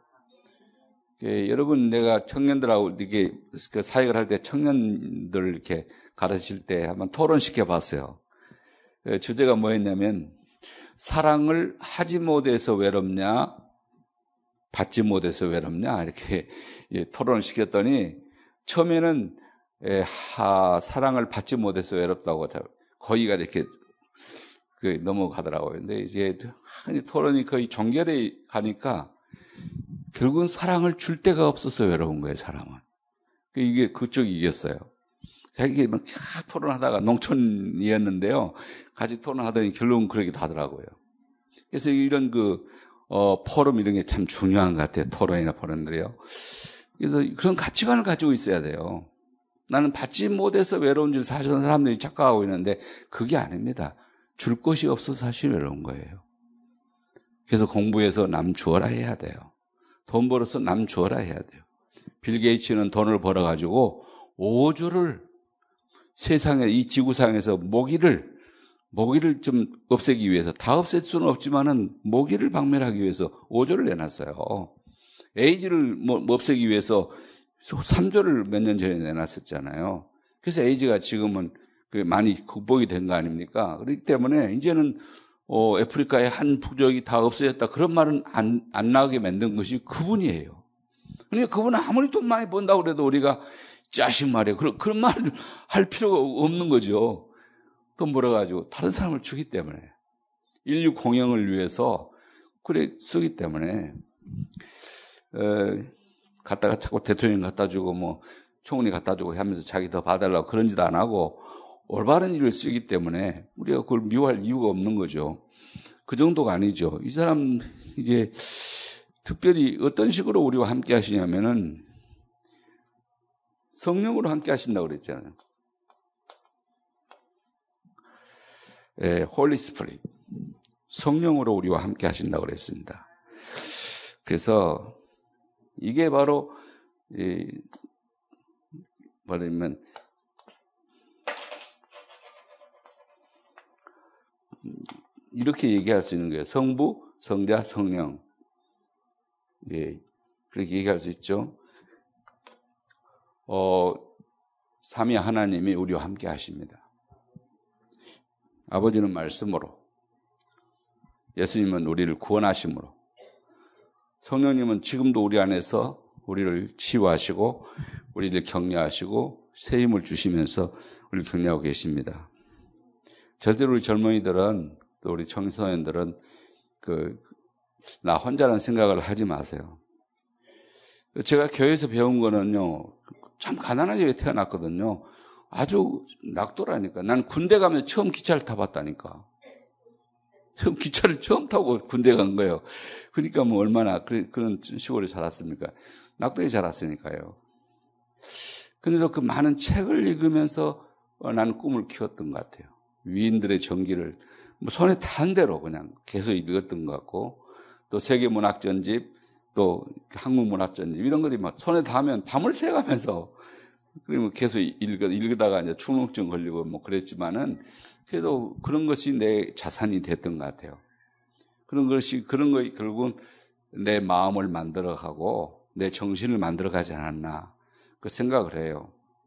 그 여러분, 내가 청년들하고 이렇게 그 사역을 할 때 청년들 이렇게 가르칠 때 한번 토론시켜 봤어요. 그 주제가 뭐였냐면, 사랑을 하지 못해서 외롭냐, 받지 못해서 외롭냐, 이렇게 토론을 시켰더니, 처음에는 하, 사랑을 받지 못해서 외롭다고 거의가 이렇게 그 넘어가더라고요. 근데 이제 토론이 거의 종결에 가니까 결국은 사랑을 줄 데가 없어서 외로운 거예요, 사람은. 이게 그쪽이 이겼어요. 자기 막 토론하다가 농촌이었는데요. 같이 토론하더니 결국은 그러기도 하더라고요. 그래서 이런 그, 어, 포럼 이런 게 참 중요한 것 같아요. 토론이나 포럼들이요. 그래서 그런 가치관을 가지고 있어야 돼요. 나는 받지 못해서 외로운 줄 사실 사람들이 착각하고 있는데 그게 아닙니다. 줄 것이 없어서 사실 외로운 거예요. 그래서 공부해서 남 주어라 해야 돼요. 돈 벌어서 남 주어라 해야 돼요. 빌 게이츠는 돈을 벌어가지고 오조를 세상에, 이 지구상에서 모기를, 모기를 좀 없애기 위해서, 다 없앨 수는 없지만은 모기를 박멸하기 위해서 오조를 내놨어요. 에이즈를 뭐 없애기 위해서 삼조를 몇 년 전에 내놨었잖아요. 그래서 에이즈가 지금은 많이 극복이 된 거 아닙니까? 그렇기 때문에 이제는 어, 아프리카의 한 부족이 다 없어졌다. 그런 말은 안, 안 나오게 만든 것이 그분이에요. 그러니까 그분은 아무리 돈 많이 번다고 그래도 우리가 짜식 말이에요. 그런, 그런 말을 할 필요가 없는 거죠. 돈 벌어가지고 다른 사람을 주기 때문에. 인류 공영을 위해서 그래 쓰기 때문에. 에, 갖다가 자꾸 대통령 갖다 주고 뭐 총리 갖다 주고 하면서 자기 더 봐달라고 그런 짓 안 하고 올바른 일을 쓰기 때문에 우리가 그걸 미워할 이유가 없는 거죠. 그 정도가 아니죠. 이 사람 이제 특별히 어떤 식으로 우리와 함께 하시냐면은 성령으로 함께 하신다고 그랬잖아요. 예, 홀리 스피릿. 성령으로 우리와 함께 하신다고 그랬습니다. 그래서 이게 바로 이 말하면 이렇게 얘기할 수 있는 거예요. 성부, 성자, 성령. 예, 그렇게 얘기할 수 있죠. 어, 삼위 하나님이 우리와 함께 하십니다. 아버지는 말씀으로, 예수님은 우리를 구원하심으로, 성령님은 지금도 우리 안에서 우리를 치유하시고 우리를 격려하시고 새 힘을 주시면서 우리를 격려하고 계십니다. 절대로 우리 젊은이들은 또 우리 청소년들은 그 나 혼자라는 생각을 하지 마세요. 제가 교회에서 배운 거는요, 참 가난한 집에 태어났거든요. 아주 낙도라니까. 난 군대 가면 처음 기차를 타봤다니까. 처음 기차를 처음 타고 군대 간 거예요. 그러니까 뭐 얼마나 그런 시골에 자랐습니까? 낙도에 자랐으니까요. 그래서 그 많은 책을 읽으면서 나는 꿈을 키웠던 것 같아요. 위인들의 전기를 뭐 손에 닿은 대로 그냥 계속 읽었던 것 같고, 또 세계문학전집, 또 한국문학전집 이런 것들이 막 손에 닿으면 밤을 새가면서 그러면 계속 읽어, 읽다가 이제 충농증 걸리고 뭐 그랬지만은 그래도 그런 것이 내 자산이 됐던 것 같아요. 그런 것이, 그런 거 결국은 내 마음을 만들어가고 내 정신을 만들어가지 않았나 그 생각을 해요.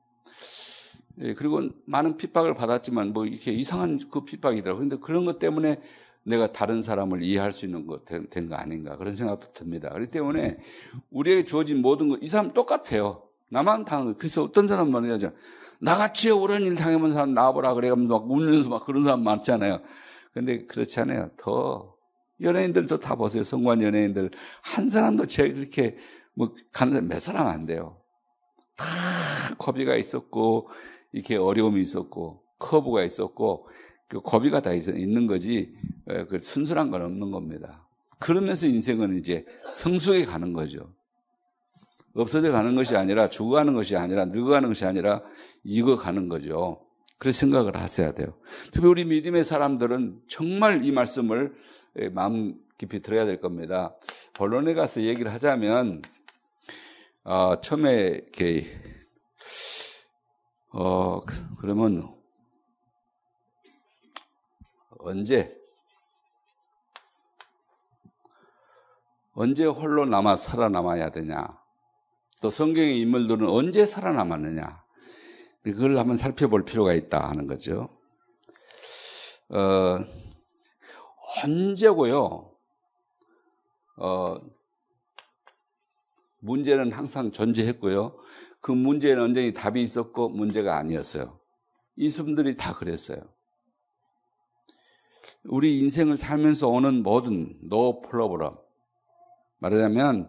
예, 그리고 많은 핍박을 받았지만 뭐 이렇게 이상한 그 핍박이더라고요. 그런데 그런 것 때문에 내가 다른 사람을 이해할 수 있는 것 된 거 아닌가 그런 생각도 듭니다. 그렇기 때문에 우리에게 주어진 모든 것, 이 사람 똑같아요. 나만 당한 거. 그래서 어떤 사람 말이냐, 나같이 오랜 일 당해본 사람 나와보라 그래가면서 막 울면서 막 그런 사람 많잖아요. 그런데 그렇지 않아요. 더 연예인들도 다 보세요. 성공한 연예인들 한 사람도 제 그렇게 뭐 가는 사람 몇 사람 안 돼요. 다 고비가 있었고 이렇게 어려움이 있었고 커브가 있었고 그 고비가 다 있는 거지 그 순수한 건 없는 겁니다. 그러면서 인생은 이제 성숙해 가는 거죠. 없어져 가는 것이 아니라 죽어가는 것이 아니라 늙어가는 것이 아니라 익어가는 거죠. 그래서 생각을 하셔야 돼요. 특히 우리 믿음의 사람들은 정말 이 말씀을 마음 깊이 들어야 될 겁니다. 본론에 가서 얘기를 하자면, 어, 처음에, 이렇게, 어, 그러면, 언제, 언제 홀로 남아 살아남아야 되냐? 또 성경의 인물들은 언제 살아남았느냐? 그걸 한번 살펴볼 필요가 있다 하는 거죠. 어, 언제고요. 어, 문제는 항상 존재했고요. 그 문제는 언제니 답이 있었고 문제가 아니었어요. 이분들이 다 그랬어요. 우리 인생을 살면서 오는 모든 노 프로브럼, 말하자면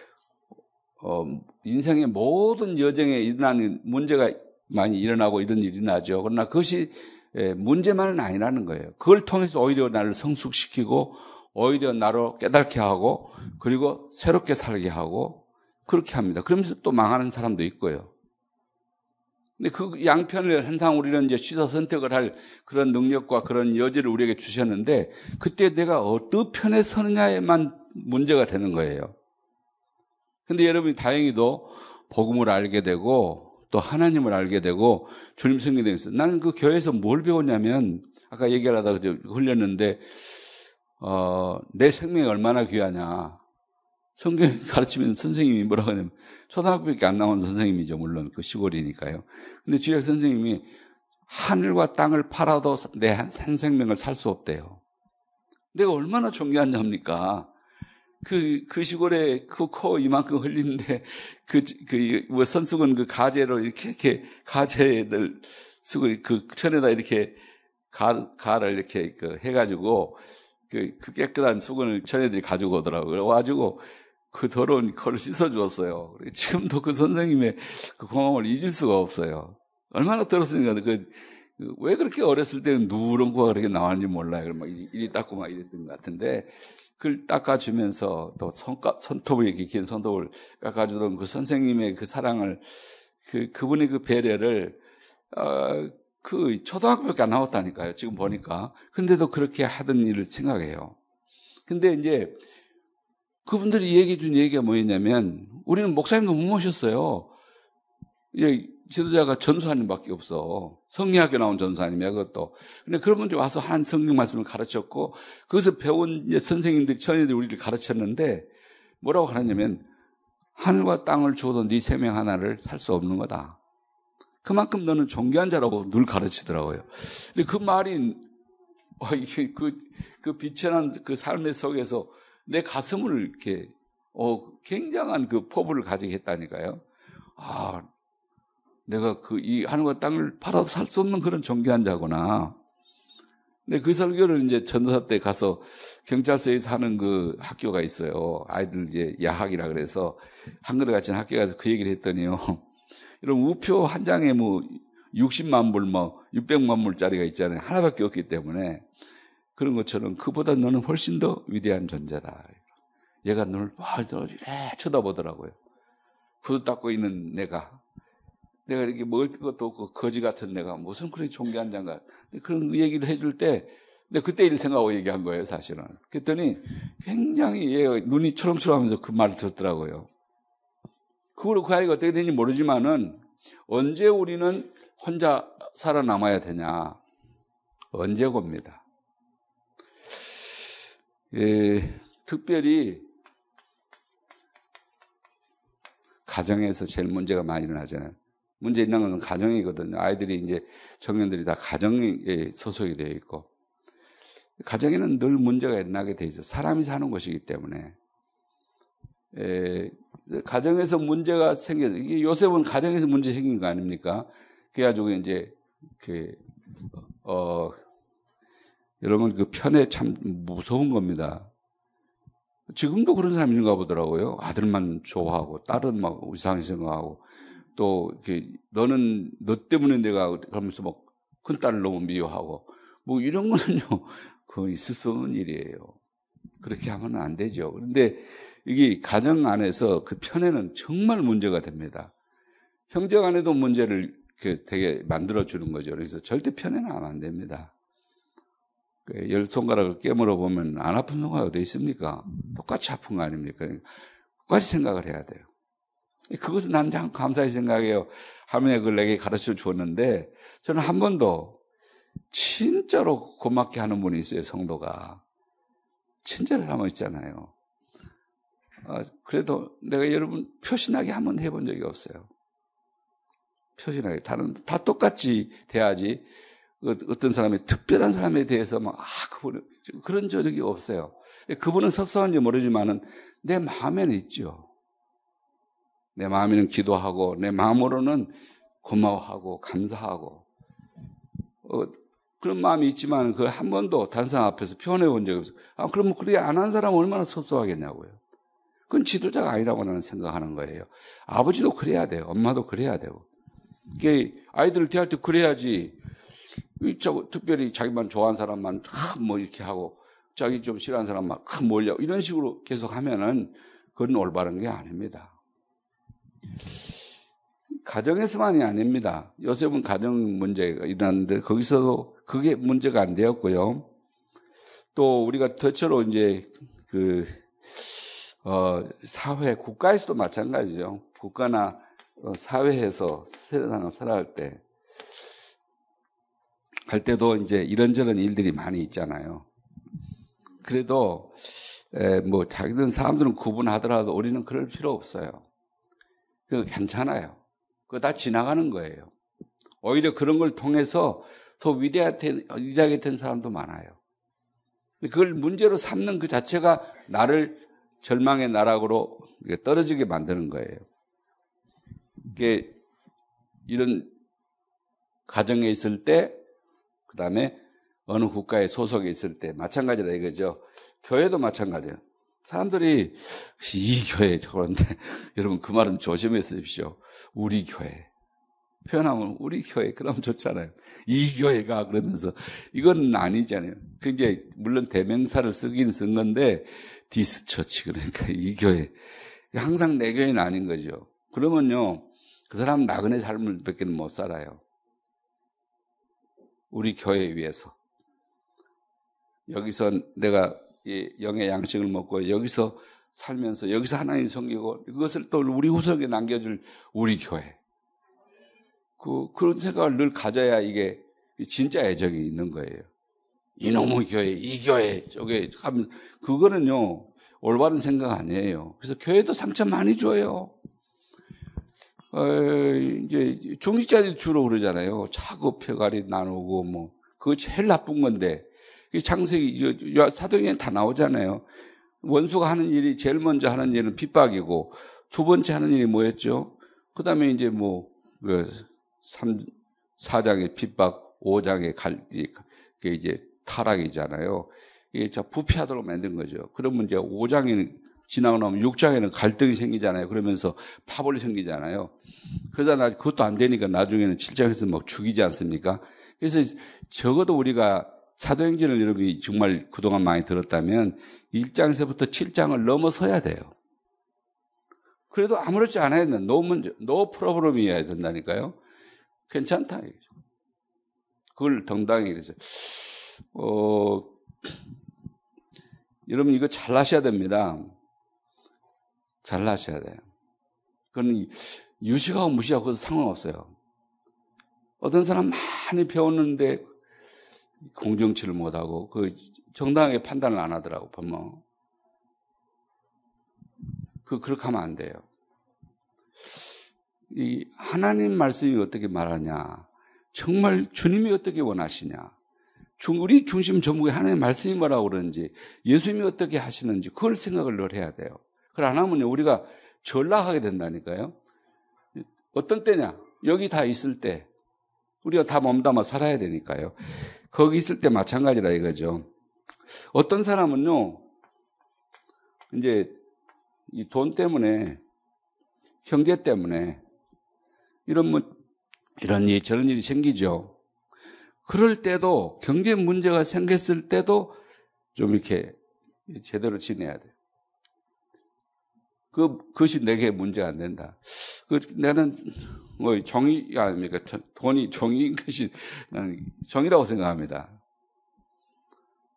어, 인생의 모든 여정에 일어나는 문제가 많이 일어나고 이런 일이 나죠. 그러나 그것이 문제만은 아니라는 거예요. 그걸 통해서 오히려 나를 성숙시키고 오히려 나로 깨닫게 하고 그리고 새롭게 살게 하고 그렇게 합니다. 그러면서 또 망하는 사람도 있고요. 근데 그 양편을 항상 우리는 이제 취사 선택을 할 그런 능력과 그런 여지를 우리에게 주셨는데 그때 내가 어떤 편에 서느냐에만 문제가 되는 거예요. 근데 여러분이 다행히도 복음을 알게 되고 또 하나님을 알게 되고 주님 섬기게 되면서 나는 그 교회에서 뭘 배웠냐면 아까 얘기하다가 흘렸는데 어, 내 생명이 얼마나 귀하냐. 성경 가르치면 선생님이 뭐라고 하냐면 초등학교밖에 안 나온 선생님이죠. 물론 그 시골이니까요. 근데 주일 선생님이 하늘과 땅을 팔아도 내 한 생명을 살 수 없대요. 내가 얼마나 존귀한 자입니까? 그, 그 시골에 그 코 이만큼 흘리는데 그, 그, 뭐 선수건 그 가재로 이렇게, 이렇게 가재들 쓰고 그 천에다 이렇게 가, 가를 이렇게 그 해가지고 그, 그 깨끗한 수건을 천애들이 가지고 오더라고요. 그래가지고 그 더러운 코를 씻어주었어요. 지금도 그 선생님의 그 고마움을 잊을 수가 없어요. 얼마나 들었으니까 그, 왜 그렇게 어렸을 때는 누런 코가 그렇게 나왔는지 몰라요. 그럼 막 이리 닦고 막 이랬던 것 같은데 그걸 닦아주면서 또 손가, 손톱을 이렇게 긴 손톱을 깎아주던 그 선생님의 그 사랑을 그, 그분의 그 배려를, 어, 그 초등학교밖에 안 나왔다니까요. 지금 보니까. 근데도 그렇게 하던 일을 생각해요. 근데 이제 그분들이 얘기해 준 얘기가 뭐였냐면 우리는 목사님도 못 모셨어요. 예, 지도자가 전수하님밖에 없어. 성리학교 나온 전수하님이야 그것도. 근데 그런 분들이 와서 한 성경 말씀을 가르쳤고 거기서 배운 선생님들, 천인들이 우리를 가르쳤는데 뭐라고 하냐면 하늘과 땅을 주어도 네 생명 하나를 살 수 없는 거다. 그만큼 너는 존귀한 자라고 늘 가르치더라고요. 근데 그 말이 그, 그 비천한 그 삶의 속에서 내 가슴을 이렇게 어, 굉장한 그 포부를 가지게 했다니까요. 아, 내가 그 이 하늘과 땅을 팔아도 살 수 없는 그런 존귀한 자구나. 근데 그 설교를 이제 전도사 때 가서 경찰서에서 하는 그 학교가 있어요. 아이들 이제 야학이라 그래서 한글에 갇힌 학교에 가서 그 얘기를 했더니요. 이런 우표 한 장에 뭐 육십만 불, 뭐 육백만 불짜리가 있잖아요. 하나밖에 없기 때문에 그런 것처럼 그보다 너는 훨씬 더 위대한 존재다. 얘가 너를 널 이래 쳐다보더라고요. 구두 닦고 있는 내가. 내가 이렇게 먹을 것도 없고 거지 같은 내가 무슨 그렇게 존귀한 자인가. 그런 얘기를 해줄 때 근데 그때 일 생각하고 얘기한 거예요, 사실은. 그랬더니 굉장히 얘가 눈이 초롱초롱하면서 그 말을 듣더라고요. 그걸로 그 아이가 어떻게 되는지 모르지만은 언제 우리는 혼자 살아남아야 되냐. 언제고입니다. 예, 특별히 가정에서 제일 문제가 많이 일어나잖아요. 문제 있는 건 가정이거든요. 아이들이 이제 청년들이 다 가정에 소속이 되어 있고 가정에는 늘 문제가 일어나게 돼 있어요. 사람이 사는 곳이기 때문에. 에, 가정에서 문제가 생겨서, 이게 요셉은 가정에서 문제 생긴 거 아닙니까? 그래가지고 이제, 그, 어, 여러분 그 편에 참 무서운 겁니다. 지금도 그런 사람이 있는가 보더라고요. 아들만 좋아하고, 딸은 막 이상하게 생각하고, 또, 이렇게, 너는, 너 때문에 내가, 그러면서 막 큰 딸을 너무 미워하고, 뭐 이런 거는요, 그건 있을 수 없는 일이에요. 그렇게 하면 안 되죠. 그런데 이게 가정 안에서 그 편에는 정말 문제가 됩니다. 형제 간에도 문제를 되게 만들어주는 거죠. 그래서 절대 편에는 하면 안 됩니다. 열 손가락을 깨물어 보면 안 아픈 손가락이 어디 있습니까? 똑같이 아픈 거 아닙니까? 똑같이 생각을 해야 돼요. 그것은 난 참 감사히 생각해요. 할머니가 그걸 내게 가르쳐 주었는데 저는 한 번도 친절로 고맙게 하는 분이 있어요. 성도가. 친절을 하면 있잖아요. 아, 그래도 내가 여러분 표신하게 한 번 해본 적이 없어요. 표신하게. 다른, 다 똑같이 돼야지. 어떤 사람이, 특별한 사람에 대해서 막, 아, 그분은, 그런 적이 없어요. 그분은 섭섭한지 모르지만은 내 마음에는 있죠. 내 마음에는 기도하고, 내 마음으로는 고마워하고, 감사하고, 어, 그런 마음이 있지만, 그걸 한 번도 다른 사람 앞에서 표현해 본 적이 없어요. 아, 그러면 그렇게 안 한 사람은 얼마나 섭섭하겠냐고요. 그건 지도자가 아니라고 나는 생각하는 거예요. 아버지도 그래야 돼요. 엄마도 그래야 되고. 이게 아이들을 대할 때 그래야지, 특별히 자기만 좋아하는 사람만 뭐 이렇게 하고, 자기 좀 싫어하는 사람만 몰려. 이런 식으로 계속 하면은, 그건 올바른 게 아닙니다. 가정에서만이 아닙니다. 요셉은 가정 문제가 일어났는데 거기서도 그게 문제가 안 되었고요. 또 우리가 대체로 이제 그 어, 사회, 국가에서도 마찬가지죠. 국가나 어, 사회에서 세상을 살아갈 때 할 때도 이제 이런저런 일들이 많이 있잖아요. 그래도 에, 뭐 자기들 사람들은 구분하더라도 우리는 그럴 필요 없어요. 그거 괜찮아요. 그거 다 지나가는 거예요. 오히려 그런 걸 통해서 더 위대하게, 위대하게 된 사람도 많아요. 그걸 문제로 삼는 그 자체가 나를 절망의 나락으로 떨어지게 만드는 거예요. 이게 이런 가정에 있을 때, 그 다음에 어느 국가에 소속에 있을 때 마찬가지라 이거죠. 교회도 마찬가지예요. 사람들이 이 교회 저런데 여러분 그 말은 조심해서 하십시오. 우리 교회 표현하면 우리 교회 그러면 좋잖아요. 이 교회가 그러면서 이건 아니잖아요. 그 이제 물론 대명사를 쓰긴 쓴 건데 디스처치 그러니까 이 교회 항상 내 교회는 아닌 거죠. 그러면요 그 사람 나그네 삶을 밖에 못 살아요. 우리 교회에 위해서 여기서 내가 이 영의 양식을 먹고 여기서 살면서 여기서 하나님 섬기고 이것을 또 우리 후손에게 남겨줄 우리 교회. 그, 그런 생각을 늘 가져야 이게 진짜 애정이 있는 거예요. 이놈의 교회, 이 교회, 저게 하면 그거는요 올바른 생각 아니에요. 그래서 교회도 상처 많이 줘요. 어, 이제 중직자들이 주로 그러잖아요. 차급회가리 나누고 뭐 그거 제일 나쁜 건데. 창세기, 사도행전에 다 나오잖아요. 원수가 하는 일이 제일 먼저 하는 일은 핍박이고, 두 번째 하는 일이 뭐였죠? 그 다음에 이제 뭐, 그, 삼, 사장의 핍박, 오장의 갈, 그 이제 타락이잖아요. 이게 자, 부패하도록 만든 거죠. 그러면 이제 오장이 지나고 나면 육장에는 갈등이 생기잖아요. 그러면서 파벌이 생기잖아요. 그러다 나, 그것도 안 되니까 나중에는 칠장에서 막 죽이지 않습니까? 그래서 적어도 우리가 사도행전을 여러분이 정말 그동안 많이 들었다면 일 장에서부터 칠 장을 넘어서야 돼요. 그래도 아무렇지 않아야 된다. 노 문제, 노 프로브럼이어야 된다니까요. 괜찮다. 그걸 당당히 그래서 어, 여러분 이거 잘 하셔야 됩니다. 잘 하셔야 돼요. 그건 유식하고 무시하고 그것도 상관없어요. 어떤 사람 많이 배웠는데 공정치를 못하고 그 정당하게 판단을 안 하더라고 보면 그 그렇게 하면 안 돼요. 이 하나님 말씀이 어떻게 말하냐, 정말 주님이 어떻게 원하시냐, 우리 중심 전부에 하나님 말씀이 뭐라고 그러는지, 예수님이 어떻게 하시는지 그걸 생각을 늘 해야 돼요. 그걸 안 하면 우리가 전락하게 된다니까요. 어떤 때냐, 여기 다 있을 때 우리가 다 몸담아 살아야 되니까요. 거기 있을 때 마찬가지라 이거죠. 어떤 사람은요, 이제 이 돈 때문에, 경제 때문에 이런 뭐 이런 일 저런 일이 생기죠. 그럴 때도 경제 문제가 생겼을 때도 좀 이렇게 제대로 지내야 돼요. 그 그것이 내게 문제가 안 된다. 그 나는 뭐 정의가 아닙니까? 돈이 정의인 것이 나는 정의라고 생각합니다.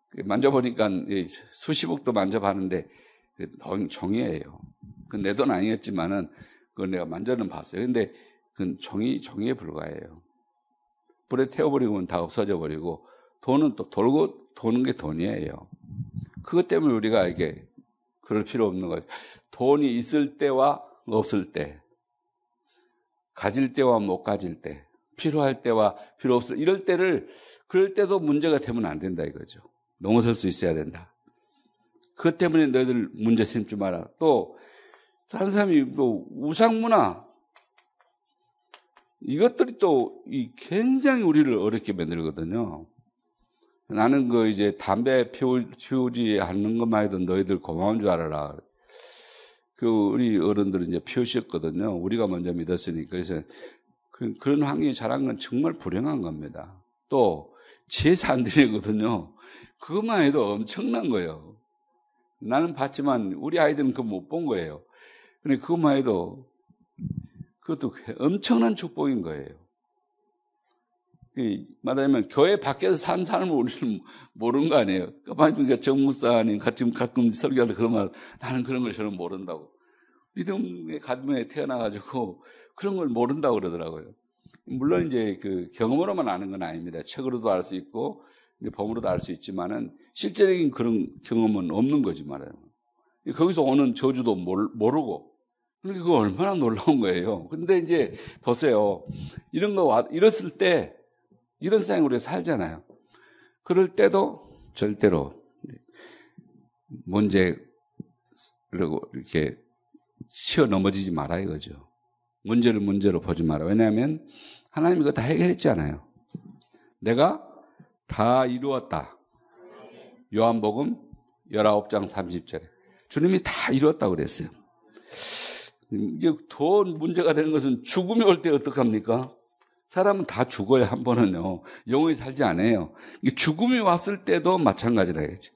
만져보니까 수십억도 만져봤는데 종이에요. 그건 내 돈 아니겠지만은 그건 내가 만져는 봤어요. 근데 그건 종이, 종이에 불과해요. 불에 태워버리면 다 없어져 버리고 돈은 또 돌고 도는 게 돈이에요. 그것 때문에 우리가 이게 그럴 필요 없는 거죠. 돈이 있을 때와 없을 때, 가질 때와 못 가질 때, 필요할 때와 필요 없을 때, 이럴 때를 그럴 때도 문제가 되면 안 된다 이거죠. 넘어설 수 있어야 된다. 그것 때문에 너희들 문제 삼지 마라. 또 다른 사람이 또 우상문화 이것들이 또 굉장히 우리를 어렵게 만들거든요. 나는 그 이제 담배 피우지 않는 것만 해도 너희들 고마운 줄 알아라. 그 우리 어른들은 이제 피우셨거든요. 우리가 먼저 믿었으니까. 그래서 그, 그런 환경이 자란 건 정말 불행한 겁니다. 또 제사 안 드리거든요. 그것만 해도 엄청난 거예요. 나는 봤지만 우리 아이들은 그거 못 본 거예요. 근데 그것만 해도 그것도 엄청난 축복인 거예요. 말하자면 교회 밖에서 산 사람을 우리는 모르는 거 아니에요. 그러니까 정무사님 가끔 가끔 설교할 때 그런 말, 나는 그런 걸 저는 모른다고. 믿음의 가정에 태어나가지고 그런 걸 모른다고 그러더라고요. 물론 이제 그 경험으로만 아는 건 아닙니다. 책으로도 알 수 있고 범으로도 알 수 있지만은 실제적인 그런 경험은 없는 거지 말이에요. 거기서 오는 저주도 모르고. 그러니까 그거 얼마나 놀라운 거예요. 근데 이제 보세요. 이런 거 와, 이랬을 때 이런 세상에 우리가 살잖아요. 그럴 때도 절대로 문제를 이렇게 치어 넘어지지 마라 이거죠. 문제를 문제로 보지 마라. 왜냐하면 하나님이 그거 다 해결했잖아요. 내가 다 이루었다. 요한복음 십구 장 삼십 절에 주님이 다 이루었다고 그랬어요. 이게 더 문제가 되는 것은 죽음이 올 때 어떡합니까? 사람은 다 죽어요, 한 번은요. 영원히 살지 않아요. 죽음이 왔을 때도 마찬가지라 해야지.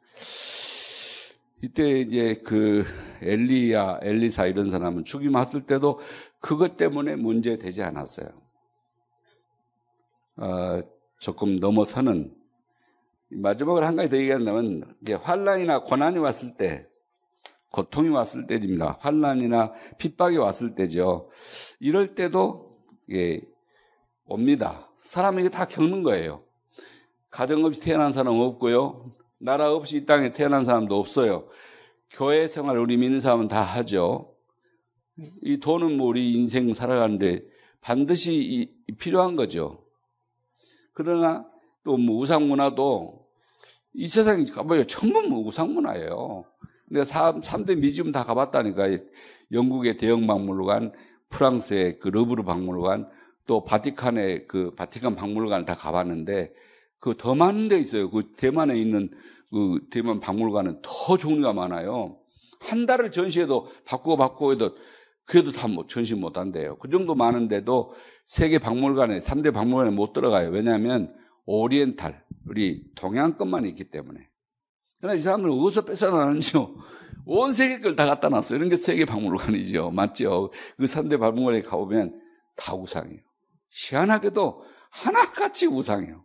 이때 이제 그 엘리야, 엘리사 이런 사람은 죽음이 왔을 때도 그것 때문에 문제 되지 않았어요. 어, 조금 넘어서는 마지막으로 한 가지 더 얘기한다면 이제 환난이나 고난이 왔을 때, 고통이 왔을 때입니다. 환난이나 핍박이 왔을 때죠. 이럴 때도 예, 옵니다. 사람이 다 겪는 거예요. 가정 없이 태어난 사람 없고요. 나라 없이 이 땅에 태어난 사람도 없어요. 교회 생활 우리 믿는 사람은 다 하죠. 이 돈은 뭐 우리 인생 살아가는데 반드시 이, 필요한 거죠. 그러나 또 뭐 우상 문화도 이 세상에 가봐요. 전부 뭐 우상 문화예요. 내가 삼 대 미지움 다 가봤다니까. 영국의 대형 박물관, 프랑스의 그 러브르 박물관, 또 바티칸의 그 바티칸 박물관을 다 가봤는데 그 더 많은 데 있어요. 그 대만에 있는 그 대만 박물관은 더 종류가 많아요. 한 달을 전시해도 바꾸고 바꾸고 해도 그래도 다 뭐 전시 못 한대요. 그 정도 많은데도 세계 박물관에 삼 대 박물관에 못 들어가요. 왜냐하면 오리엔탈, 우리 동양 것만 있기 때문에. 그러나 이 사람들 어디서 뺏어나는지요? 온 세계 걸 다 갖다 놨어요. 이런 게 세계 박물관이죠. 맞죠? 그 삼 대 박물관에 가보면 다 우상이에요. 희한하게도 하나같이 우상이에요.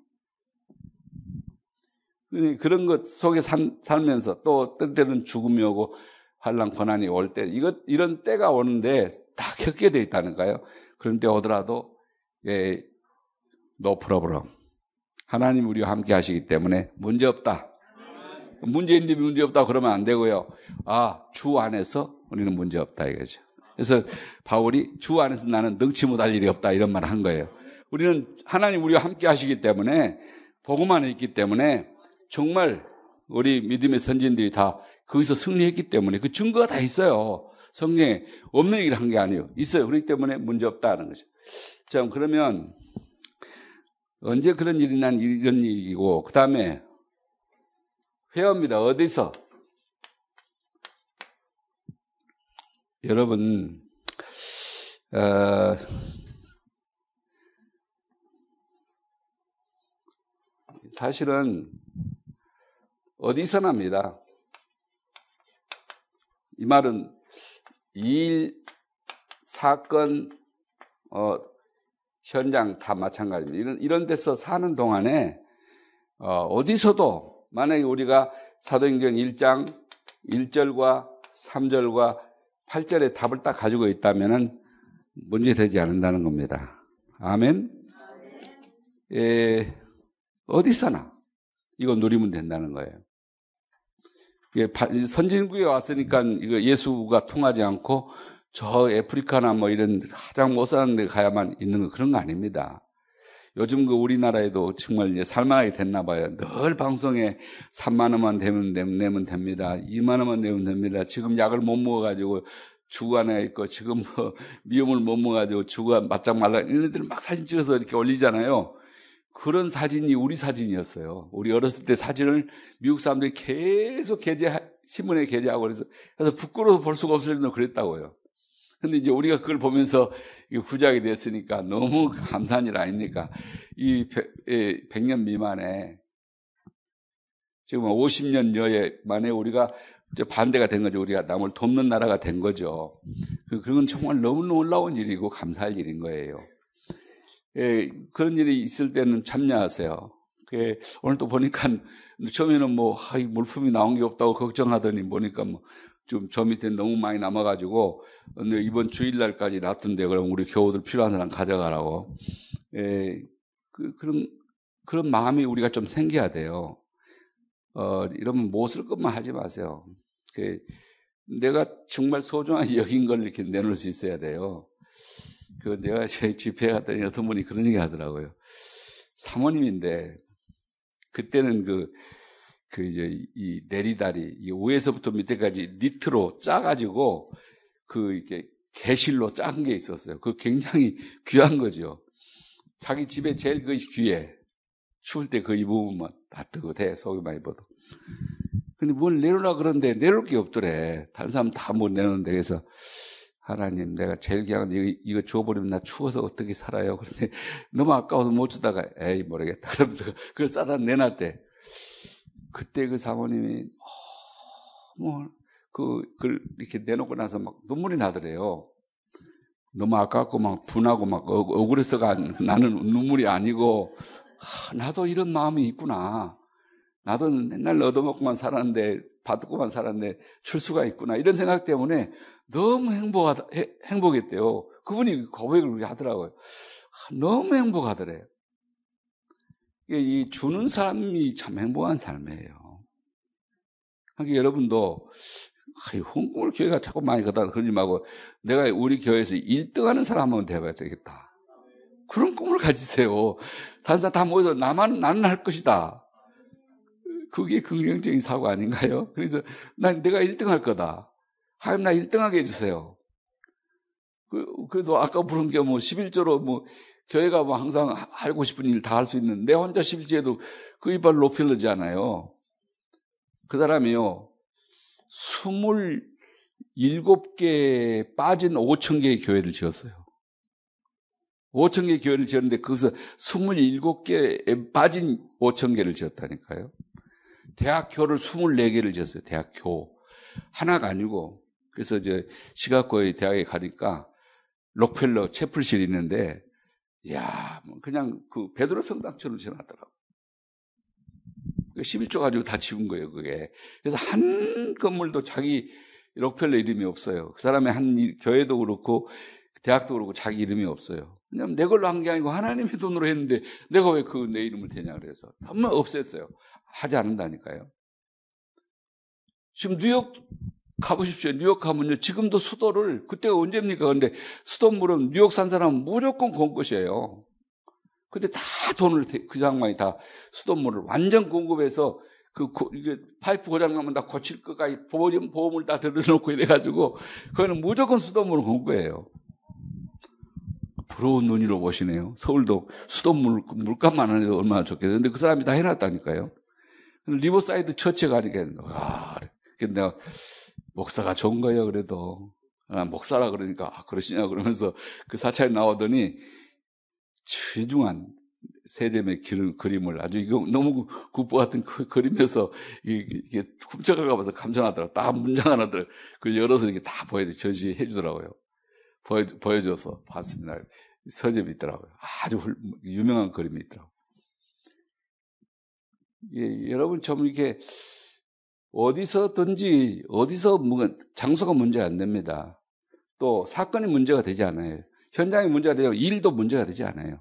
그런 것 속에 산, 살면서 또 때때는 죽음이 오고 환난 고난이 올 때, 이것, 이런 때가 오는데 다 겪게 돼 있다니까요. 그런 때 오더라도, 예, no problem. 하나님 우리와 함께 하시기 때문에 문제 없다. 문제 있는데 문제 없다 그러면 안 되고요. 아, 주 안에서 우리는 문제 없다 이거죠. 그래서 바울이 주 안에서 나는 능치 못할 일이 없다 이런 말을 한 거예요. 우리는 하나님 우리와 함께 하시기 때문에 복음 안에 있기 때문에 정말 우리 믿음의 선진들이 다 거기서 승리했기 때문에 그 증거가 다 있어요. 성경에 없는 얘기를 한 게 아니에요. 있어요. 그렇기 때문에 문제 없다는 거죠. 자, 그러면 언제 그런 일이 난 이런 일이고 그 다음에 회화입니다. 어디서? 여러분 어, 사실은 어디서 납니다. 이 말은 일, 사건, 어, 현장 다 마찬가지입니다. 이런, 이런 데서 사는 동안에 어, 어디서도 만약에 우리가 사도행전 일 장 일 절과 삼 절과 팔 절의 답을 딱 가지고 있다면은 문제되지 않는다는 겁니다. 아멘. 예, 어디서나 이거 누리면 된다는 거예요. 예, 선진국에 왔으니까 이거 예수가 통하지 않고 저 아프리카나 뭐 이런 가장 못 사는 데 가야만 있는 거 그런 거 아닙니다. 요즘 그 우리나라에도 정말 이제 살만하게 됐나 봐요. 늘 방송에 삼만 원만 되면, 내면 됩니다. 이만 원만 내면 됩니다. 지금 약을 못 먹어가지고 주간에 있고, 지금 뭐 미움을 못 먹어가지고 주간 맞짱 말라 이런 애들 막 사진 찍어서 이렇게 올리잖아요. 그런 사진이 우리 사진이었어요. 우리 어렸을 때 사진을 미국 사람들이 계속 게재, 신문에 게재하고 그래서, 그래서 부끄러워서 볼 수가 없을 정도로 그랬다고요. 근데 이제 우리가 그걸 보면서 구작이 됐으니까 너무 감사한 일 아닙니까? 이 백 년 미만에, 지금 오십 년 여에 만에 우리가 이제 반대가 된 거죠. 우리가 남을 돕는 나라가 된 거죠. 그건 정말 너무 놀라운 일이고 감사할 일인 거예요. 예, 그런 일이 있을 때는 참여하세요. 예, 오늘 또 보니까 처음에는 뭐, 아, 이 물품이 나온 게 없다고 걱정하더니 보니까 뭐, 좀 저 밑에 너무 많이 남아가지고, 이번 주일날까지 놔둔대. 그럼 우리 교우들 필요한 사람 가져가라고. 예, 그, 그런, 그런 마음이 우리가 좀 생겨야 돼요. 어, 이러면 못 쓸 것만 하지 마세요. 그, 내가 정말 소중하게 여긴 걸 이렇게 내놓을 수 있어야 돼요. 그, 내가 제 집회에 갔더니 어떤 분이 그런 얘기 하더라고요. 사모님인데, 그때는 그, 그 이제 이 내리다리, 이 위에서부터 밑에까지 니트로 짜가지고 그 이렇게 개실로 짠 게 있었어요. 그 굉장히 귀한 거죠. 자기 집에 제일 그것이 귀해. 추울 때 그 입으면 다 뜨고 돼. 속이 많이 입어도. 근데 뭘 내놓으라 그러는데 내놓을 게 없더래. 다른 사람 다 못 내놓는데. 그래서 하나님, 내가 제일 귀한 이거, 이거 줘버리면 나 추워서 어떻게 살아요? 그런데 너무 아까워서 못 주다가 에이 모르겠다. 그러면서 그걸 싸다 내놨대. 그때 그 사모님이 뭐 그 그걸 이렇게 내놓고 나서 막 눈물이 나더래요. 너무 아깝고 막 분하고 막 억울해서가 나는 눈물이 아니고 아, 나도 이런 마음이 있구나. 나도 맨날 얻어먹고만 살았는데 받고만 살았는데 줄 수가 있구나. 이런 생각 때문에 너무 행복하다 행복했대요. 그분이 고백을 하더라고요. 아, 너무 행복하더래요. 이 주는 사람이 참 행복한 삶이에요. 그러니까 여러분도 홍콩을 교회가 자꾸 많이 가다 그러지 말고 내가 우리 교회에서 일 등 하는 사람 한번 돼봐야 되겠다. 그런 꿈을 가지세요. 다른 사람 다 모여서 나만, 나는 할 것이다. 그게 긍정적인 사고 아닌가요? 그래서 난 내가 일 등 할 거다. 하나님 나 일 등 하게 해주세요. 그래서 아까 부른 게 뭐 십일 조로 뭐 교회가 뭐 항상 하고 싶은 일 다 할 수 있는 내 혼자 십일 조에도 그 이빨 높이려지 않아요. 그 사람이요. 스물일곱 개 빠진 오천 개의 교회를 지었어요. 오천 개의 교회를 지었는데 거기서 스물일곱 개에 빠진 오천 개를 지었다니까요. 대학교를 스물네 개를 지었어요. 대학교. 하나가 아니고. 그래서 이제 시카고의 대학에 가니까 록펠러 채플실이 있는데 이야, 그냥 그 베드로 성당처럼 지어놨더라고. 십일 조 가지고 다 지은 거예요, 그게. 그래서 한 건물도 자기 록펠러 이름이 없어요. 그 사람의 한 교회도 그렇고, 대학도 그렇고 자기 이름이 없어요. 왜냐면 내 걸로 한 게 아니고 하나님의 돈으로 했는데 내가 왜 그 내 이름을 대냐 그래서. 한번 없앴어요. 하지 않는다니까요. 지금 뉴욕 가보십시오. 뉴욕 가면요. 지금도 수도를, 그때가 언제입니까? 근데 수돗물은 뉴욕 산 사람은 무조건 공급이에요. 근데 다 돈을, 그 장만이 다 수돗물을 완전 공급해서 그, 이게 파이프 고장나면 다 고칠 것까지 보험, 보험을 다 들어놓고 이래가지고 그거는 무조건 수돗물을 공급해요. 부러운 눈으로 보시네요. 서울도 수돗물, 물값만 안 해도 얼마나 좋겠어요. 근데 그 사람이 다 해놨다니까요. 리버사이드 처치에 가니까, 와, 내가 목사가 좋은 거예요, 그래도. 아, 목사라 그러니까, 아, 그러시냐, 그러면서 그 사찰에 나오더니, 귀중한 세점의 그림을 아주 이거 너무 국보 같은 그 그림에서 이게 훔쳐가 봐서 감탄하더라고요. 딱 문장 하나들 그걸 열어서 이렇게 다 보여줘, 저지해 주더라고요. 보여, 보여줘서 봤습니다. 서점이 있더라고요. 아주 유명한 그림이 있더라고요. 예, 여러분 좀 이렇게 어디서든지 어디서 뭔가 장소가 문제가 안 됩니다. 또 사건이 문제가 되지 않아요. 현장이 문제가 되고 일도 문제가 되지 않아요.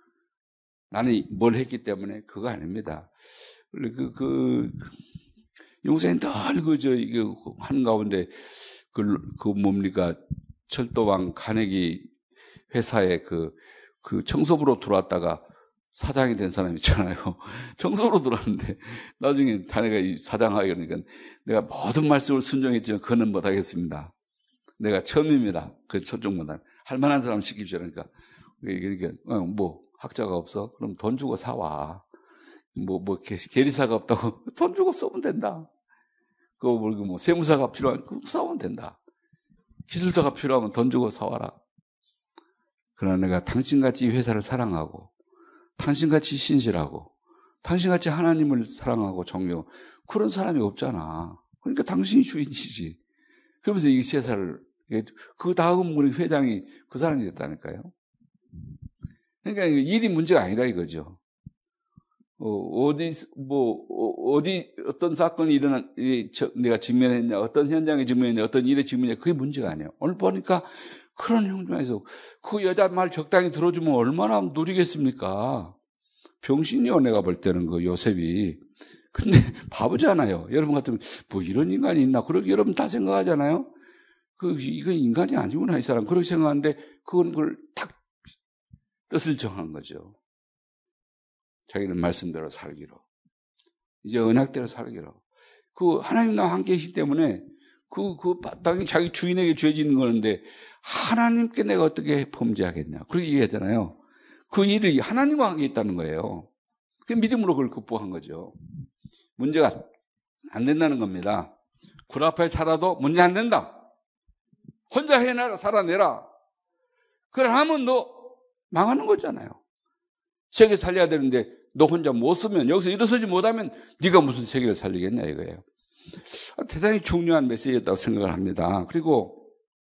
나는 뭘 했기 때문에 그거 아닙니다. 그, 그, 용사님 늘 그, 저, 이게 하는 가운데 그, 그 뭡니까 철도왕 카네기 회사에 그, 그 청소부로 들어왔다가 사장이 된 사람 있잖아요. 청소부로 들어왔는데 나중에 자네가 사장하게 그러니까 내가 모든 말씀을 순종했지만 그는 못하겠습니다. 내가 처음입니다. 그 첫종보다 할 만한 사람 시킵시오. 그러니까 그러니까 어, 뭐 학자가 없어? 그럼 돈 주고 사와. 뭐 뭐 계리사가 없다고 돈 주고 써면 된다. 그거 뭐, 뭐 세무사가 필요하면 그럼 사오면 된다. 기술자가 필요하면 돈 주고 사와라. 그러나 내가 당신같이 이 회사를 사랑하고 당신같이 신실하고 당신같이 하나님을 사랑하고 존경 그런 사람이 없잖아. 그러니까 당신이 주인이지. 그러면서 이 세사를 그 다음 우리 회장이 그 사람이 됐다니까요. 그러니까 일이 문제가 아니라 이거죠. 어, 어디 뭐 어디 어떤 사건이 일어난 내가 직면했냐, 어떤 현장에 직면했냐, 어떤 일에 직면했냐 그게 문제가 아니에요. 오늘 보니까 그런 형중에서 그 여자 말 적당히 들어주면 얼마나 누리겠습니까? 병신이요, 내가 볼 때는 그 요셉이. 근데 바보잖아요. 여러분 같으면 뭐 이런 인간이 있나? 그렇게 여러분 다 생각하잖아요. 그 이건 인간이 아니구나 이 사람 그렇게 생각하는데 그건 그걸 딱 뜻을 정한 거죠. 자기는 말씀대로 살기로. 이제 언약대로 살기로. 그 하나님 나와 함께 계시기 때문에 그, 그, 당연히 자기 주인에게 죄지는 거는데 하나님께 내가 어떻게 범죄하겠냐. 그렇게 얘기하잖아요. 그 일이 하나님과 함께 있다는 거예요. 그 믿음으로 그걸 극복한 거죠. 문제가 안 된다는 겁니다. 굴 앞에 살아도 문제 안 된다. 혼자 해내라, 살아내라. 그걸 하면 너 망하는 거잖아요. 세계 살려야 되는데 너 혼자 못 쓰면 여기서 일어서지 못하면 네가 무슨 세계를 살리겠냐 이거예요. 대단히 중요한 메시지였다고 생각을 합니다. 그리고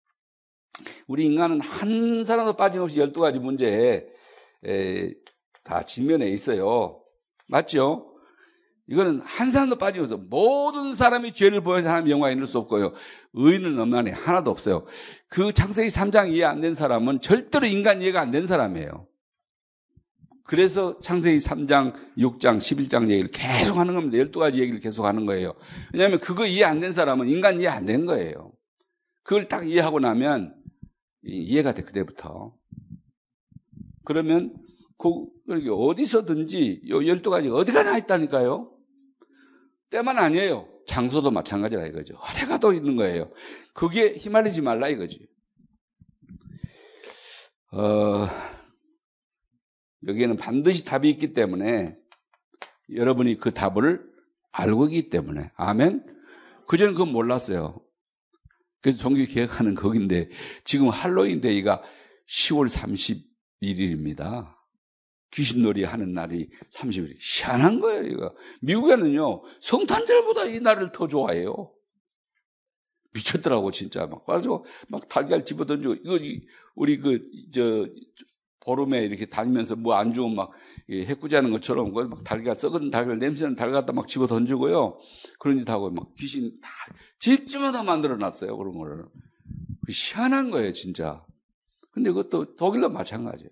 우리 인간은 한 사람도 빠짐없이 열두 가지 문제에 에, 다 직면해 있어요. 맞죠? 이거는 한 사람도 빠짐없어. 모든 사람이 죄를 보여서 하나님 영광에 이를 수 없고요. 의인은 없나니 하나도 없어요. 그 창세기 삼 장 이해 안 된 사람은 절대로 인간 이해가 안 된 사람이에요. 그래서 창세기 삼 장, 육 장, 십일 장 얘기를 계속 하는 겁니다. 열두 가지 얘기를 계속 하는 거예요. 왜냐하면 그거 이해 안 된 사람은 인간 이해 안 된 거예요. 그걸 딱 이해하고 나면 이해가 돼, 그때부터. 그러면 그 어디서든지 요 열두 가지 어디가 나 있다니까요. 때만 아니에요. 장소도 마찬가지라 이거죠. 어디 가도 있는 거예요. 그게 휘말리지 말라 이거지. 어, 여기에는 반드시 답이 있기 때문에 여러분이 그 답을 알고 있기 때문에. 아멘. 그전엔 그건 몰랐어요. 그래서 종교 개혁하는 거긴데 지금 할로윈 데이가 시월 삼십일일입니다. 귀신놀이 하는 날이 삼십일 일. 희한한 거예요, 이거. 미국에는요, 성탄절보다 이 날을 더 좋아해요. 미쳤더라고, 진짜. 막, 가지고, 막 달걀 집어 던지고, 이거, 우리 그, 저, 보름에 이렇게 다니면서 뭐 안 주면 막, 해꾸지 하는 것처럼, 막 달걀, 썩은 달걀, 냄새나는 달걀 갖다 막 집어 던지고요. 그런 짓 하고, 막 귀신 다, 집집마다 만들어 놨어요, 그런 거를. 희한한 거예요, 진짜. 근데 그것도 독일도 마찬가지예요.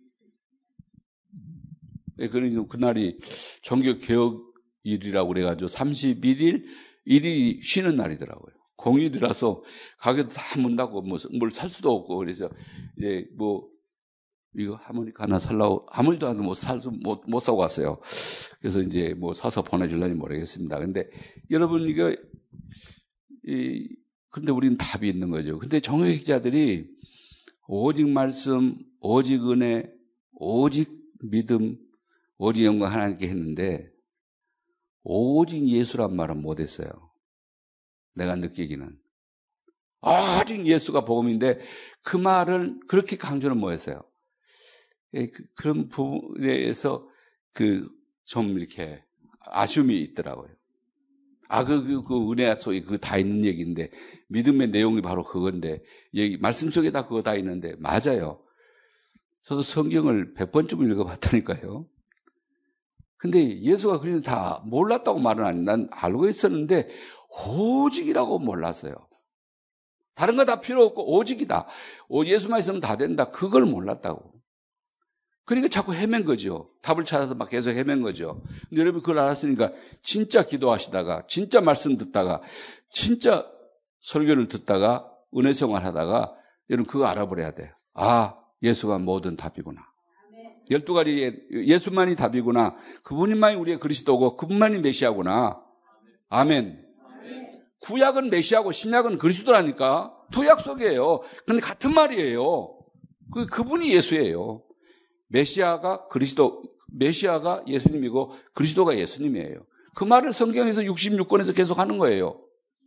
그러니까 그날이 종교개혁일이라고 그래가지고 삼십일 일, 일이 쉬는 날이더라고요. 공휴일이라서 가게도 다 문 닫고 뭐 뭘 살 수도 없고 그래서 이제 뭐 이거 하모니카 하나 살라고 아무리도 안 못 살 수 못 못 사고 왔어요. 그래서 이제 뭐 사서 보내줄려니 모르겠습니다. 근데 여러분 이거 이 근데 우리는 답이 있는 거죠. 근데 종교개혁자들이 오직 말씀, 오직 은혜, 오직 믿음, 오직 영광 하나님께 했는데 오직 예수란 말은 못했어요. 내가 느끼기는. 오직 예수가 복음인데 그 말을 그렇게 강조는 못했어요. 그런 부분에서 그 좀 이렇게 아쉬움이 있더라고요. 아, 그, 그, 그 은혜 속에 그거 다 있는 얘기인데 믿음의 내용이 바로 그건데 얘기, 말씀 속에 다 그거 다 있는데 맞아요. 저도 성경을 백 번쯤 읽어봤다니까요. 근데 예수가 그리스도 다 몰랐다고 말은 아니, 난 알고 있었는데 오직이라고 몰랐어요. 다른 거 다 필요 없고 오직이다. 예수만 있으면 다 된다. 그걸 몰랐다고. 그러니까 자꾸 헤맨 거죠. 답을 찾아서 막 계속 헤맨 거죠. 근데 여러분 그걸 알았으니까 진짜 기도하시다가 진짜 말씀 듣다가 진짜 설교를 듣다가 은혜 생활 하다가 여러분 그거 알아버려야 돼요. 아, 예수가 모든 답이구나. 열두 가지 예수만이 답이구나. 그분만이 우리의 그리스도고 그분만이 메시아구나. 아멘. 구약은 메시아고 신약은 그리스도라니까. 두 약속이에요. 근데 같은 말이에요. 그, 그분이 예수예요. 메시아가 그리스도, 메시아가 예수님이고 그리스도가 예수님이에요. 그 말을 성경에서 육십육 권에서 계속 하는 거예요.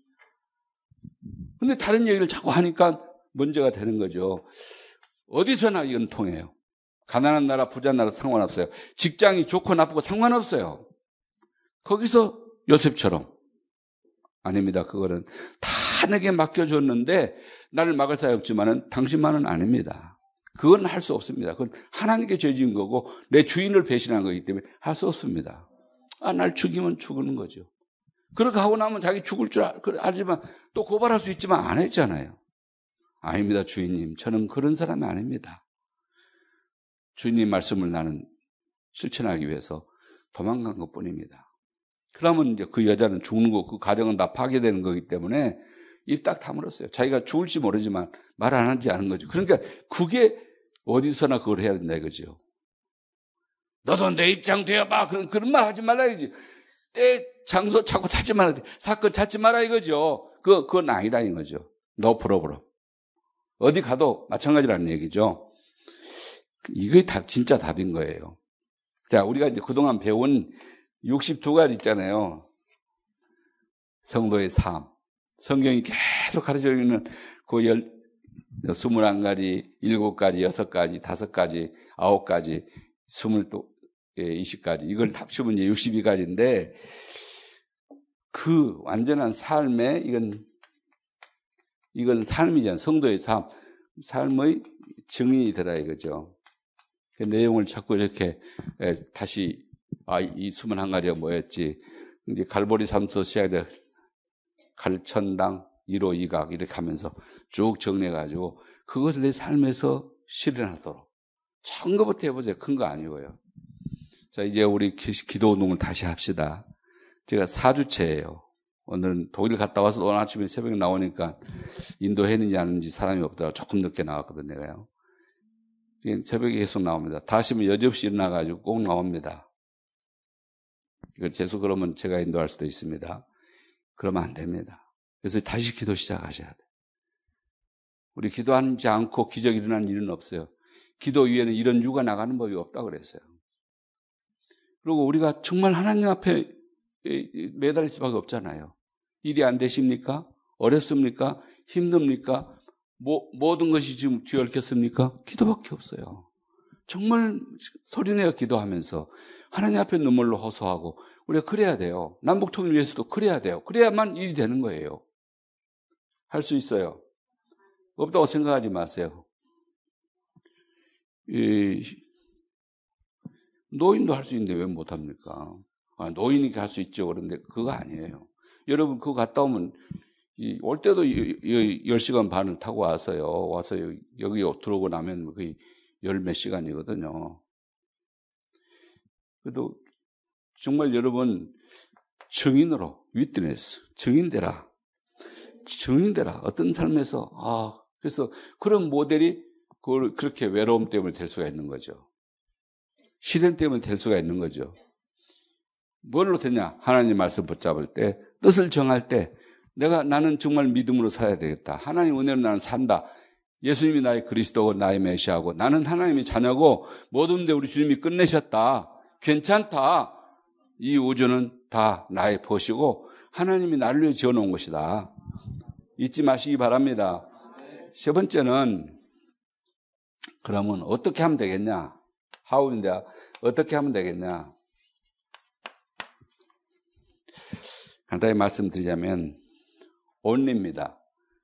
근데 다른 얘기를 자꾸 하니까 문제가 되는 거죠. 어디서나 이건 통해요. 가난한 나라, 부자 나라 상관없어요. 직장이 좋고 나쁘고 상관없어요. 거기서 요셉처럼. 아닙니다. 그거는 다 내게 맡겨줬는데 나를 막을 사이 없지만은 당신만은 아닙니다. 그건 할 수 없습니다. 그건 하나님께 죄 지은 거고 내 주인을 배신한 거기 때문에 할 수 없습니다. 아, 날 죽이면 죽는 거죠. 그렇게 하고 나면 자기 죽을 줄 알, 알지만 또 고발할 수 있지만 안 했잖아요. 아닙니다, 주인님. 저는 그런 사람이 아닙니다. 주인님 말씀을 나는 실천하기 위해서 도망간 것 뿐입니다. 그러면 이제 그 여자는 죽는 거, 그 가정은 다 파괴되는 거기 때문에 입 딱 다물었어요. 자기가 죽을지 모르지만 말 안 하지 않은 거죠. 그러니까 그게 어디서나 그걸 해야 된다 이거죠. 너도 내 입장 되어봐. 그런, 그런 말 하지 말라 이거지. 때, 장소 찾고 찾지 말아야 돼. 사건 찾지 마라 이거죠. 그, 그건 아니라 이거죠. 너 풀어보라. 어디 가도 마찬가지라는 얘기죠. 이게 답, 진짜 답인 거예요. 자, 우리가 이제 그동안 배운 육십이 가지 있잖아요. 성도의 삶. 성경이 계속 가르쳐 주는 그 열, 스물한 가지, 일곱 가지, 여섯 가지, 다섯 가지, 아홉 가지, 스물 또, 예, 이십 가지. 이걸 합치면 이제 육십이 가지인데, 그 완전한 삶에, 이건, 이건 삶이잖아요. 성도의 삶. 삶의 증인이 되라 이거죠. 그 내용을 자꾸 이렇게, 예, 다시, 아, 이 스물한 가지가 뭐였지. 이제 갈보리 삼서 시작돼 갈천당, 일호 이각 이렇게 하면서 쭉 정리해가지고 그것을 내 삶에서 실현하도록. 작은 것부터 해보세요. 큰 거 아니고요. 자, 이제 우리 기도 운동을 다시 합시다. 제가 사 주째예요. 오늘은 독일 갔다 와서 오늘 아침에 새벽에 나오니까 인도했는지 아닌지 사람이 없더라고요. 조금 늦게 나왔거든요. 내가요. 새벽에 계속 나옵니다. 다시면 여지없이 일어나가지고 꼭 나옵니다. 이거 재수 그러면 제가 인도할 수도 있습니다. 그러면 안 됩니다. 그래서 다시 기도 시작하셔야 돼요. 우리 기도하지 않고 기적이 일어나는 일은 없어요. 기도 위에는 이런 유가 나가는 법이 없다고 그랬어요. 그리고 우리가 정말 하나님 앞에 매달릴 수밖에 없잖아요. 일이 안 되십니까? 어렵습니까? 힘듭니까? 뭐, 모든 것이 지금 뒤얽혔습니까? 기도밖에 없어요. 정말 소리내어 기도하면서 하나님 앞에 눈물로 호소하고 우리가 그래야 돼요. 남북통일 위해서도 그래야 돼요. 그래야만 일이 되는 거예요. 할 수 있어요. 없다고 생각하지 마세요. 이, 노인도 할 수 있는데 왜 못합니까? 아, 노인이니까 할 수 있죠. 그런데 그거 아니에요. 여러분 그거 갔다 오면 이, 올 때도 열 시간 반을 타고 와서요. 와서 여기 들어오고 나면 거의 열 몇 시간이거든요. 그래도 정말 여러분 증인으로 위트네스 증인되라. 증인되라. 어떤 삶에서 아 그래서 그런 모델이 그걸 그렇게 외로움 때문에 될 수가 있는 거죠. 시련 때문에 될 수가 있는 거죠. 뭘로 되냐? 하나님 말씀 붙잡을 때, 뜻을 정할 때, 내가 나는 정말 믿음으로 살아야 되겠다. 하나님 은혜로 나는 산다. 예수님이 나의 그리스도고 나의 메시아고 나는 하나님의 자녀고 모든 데 우리 주님이 끝내셨다. 괜찮다. 이 우주는 다 나의 벗이고 하나님이 나를 위해 지어놓은 것이다. 잊지 마시기 바랍니다. 세 번째는 그러면 어떻게 하면 되겠냐? 하우인데 어떻게 하면 되겠냐? 간단히 말씀드리자면 only입니다.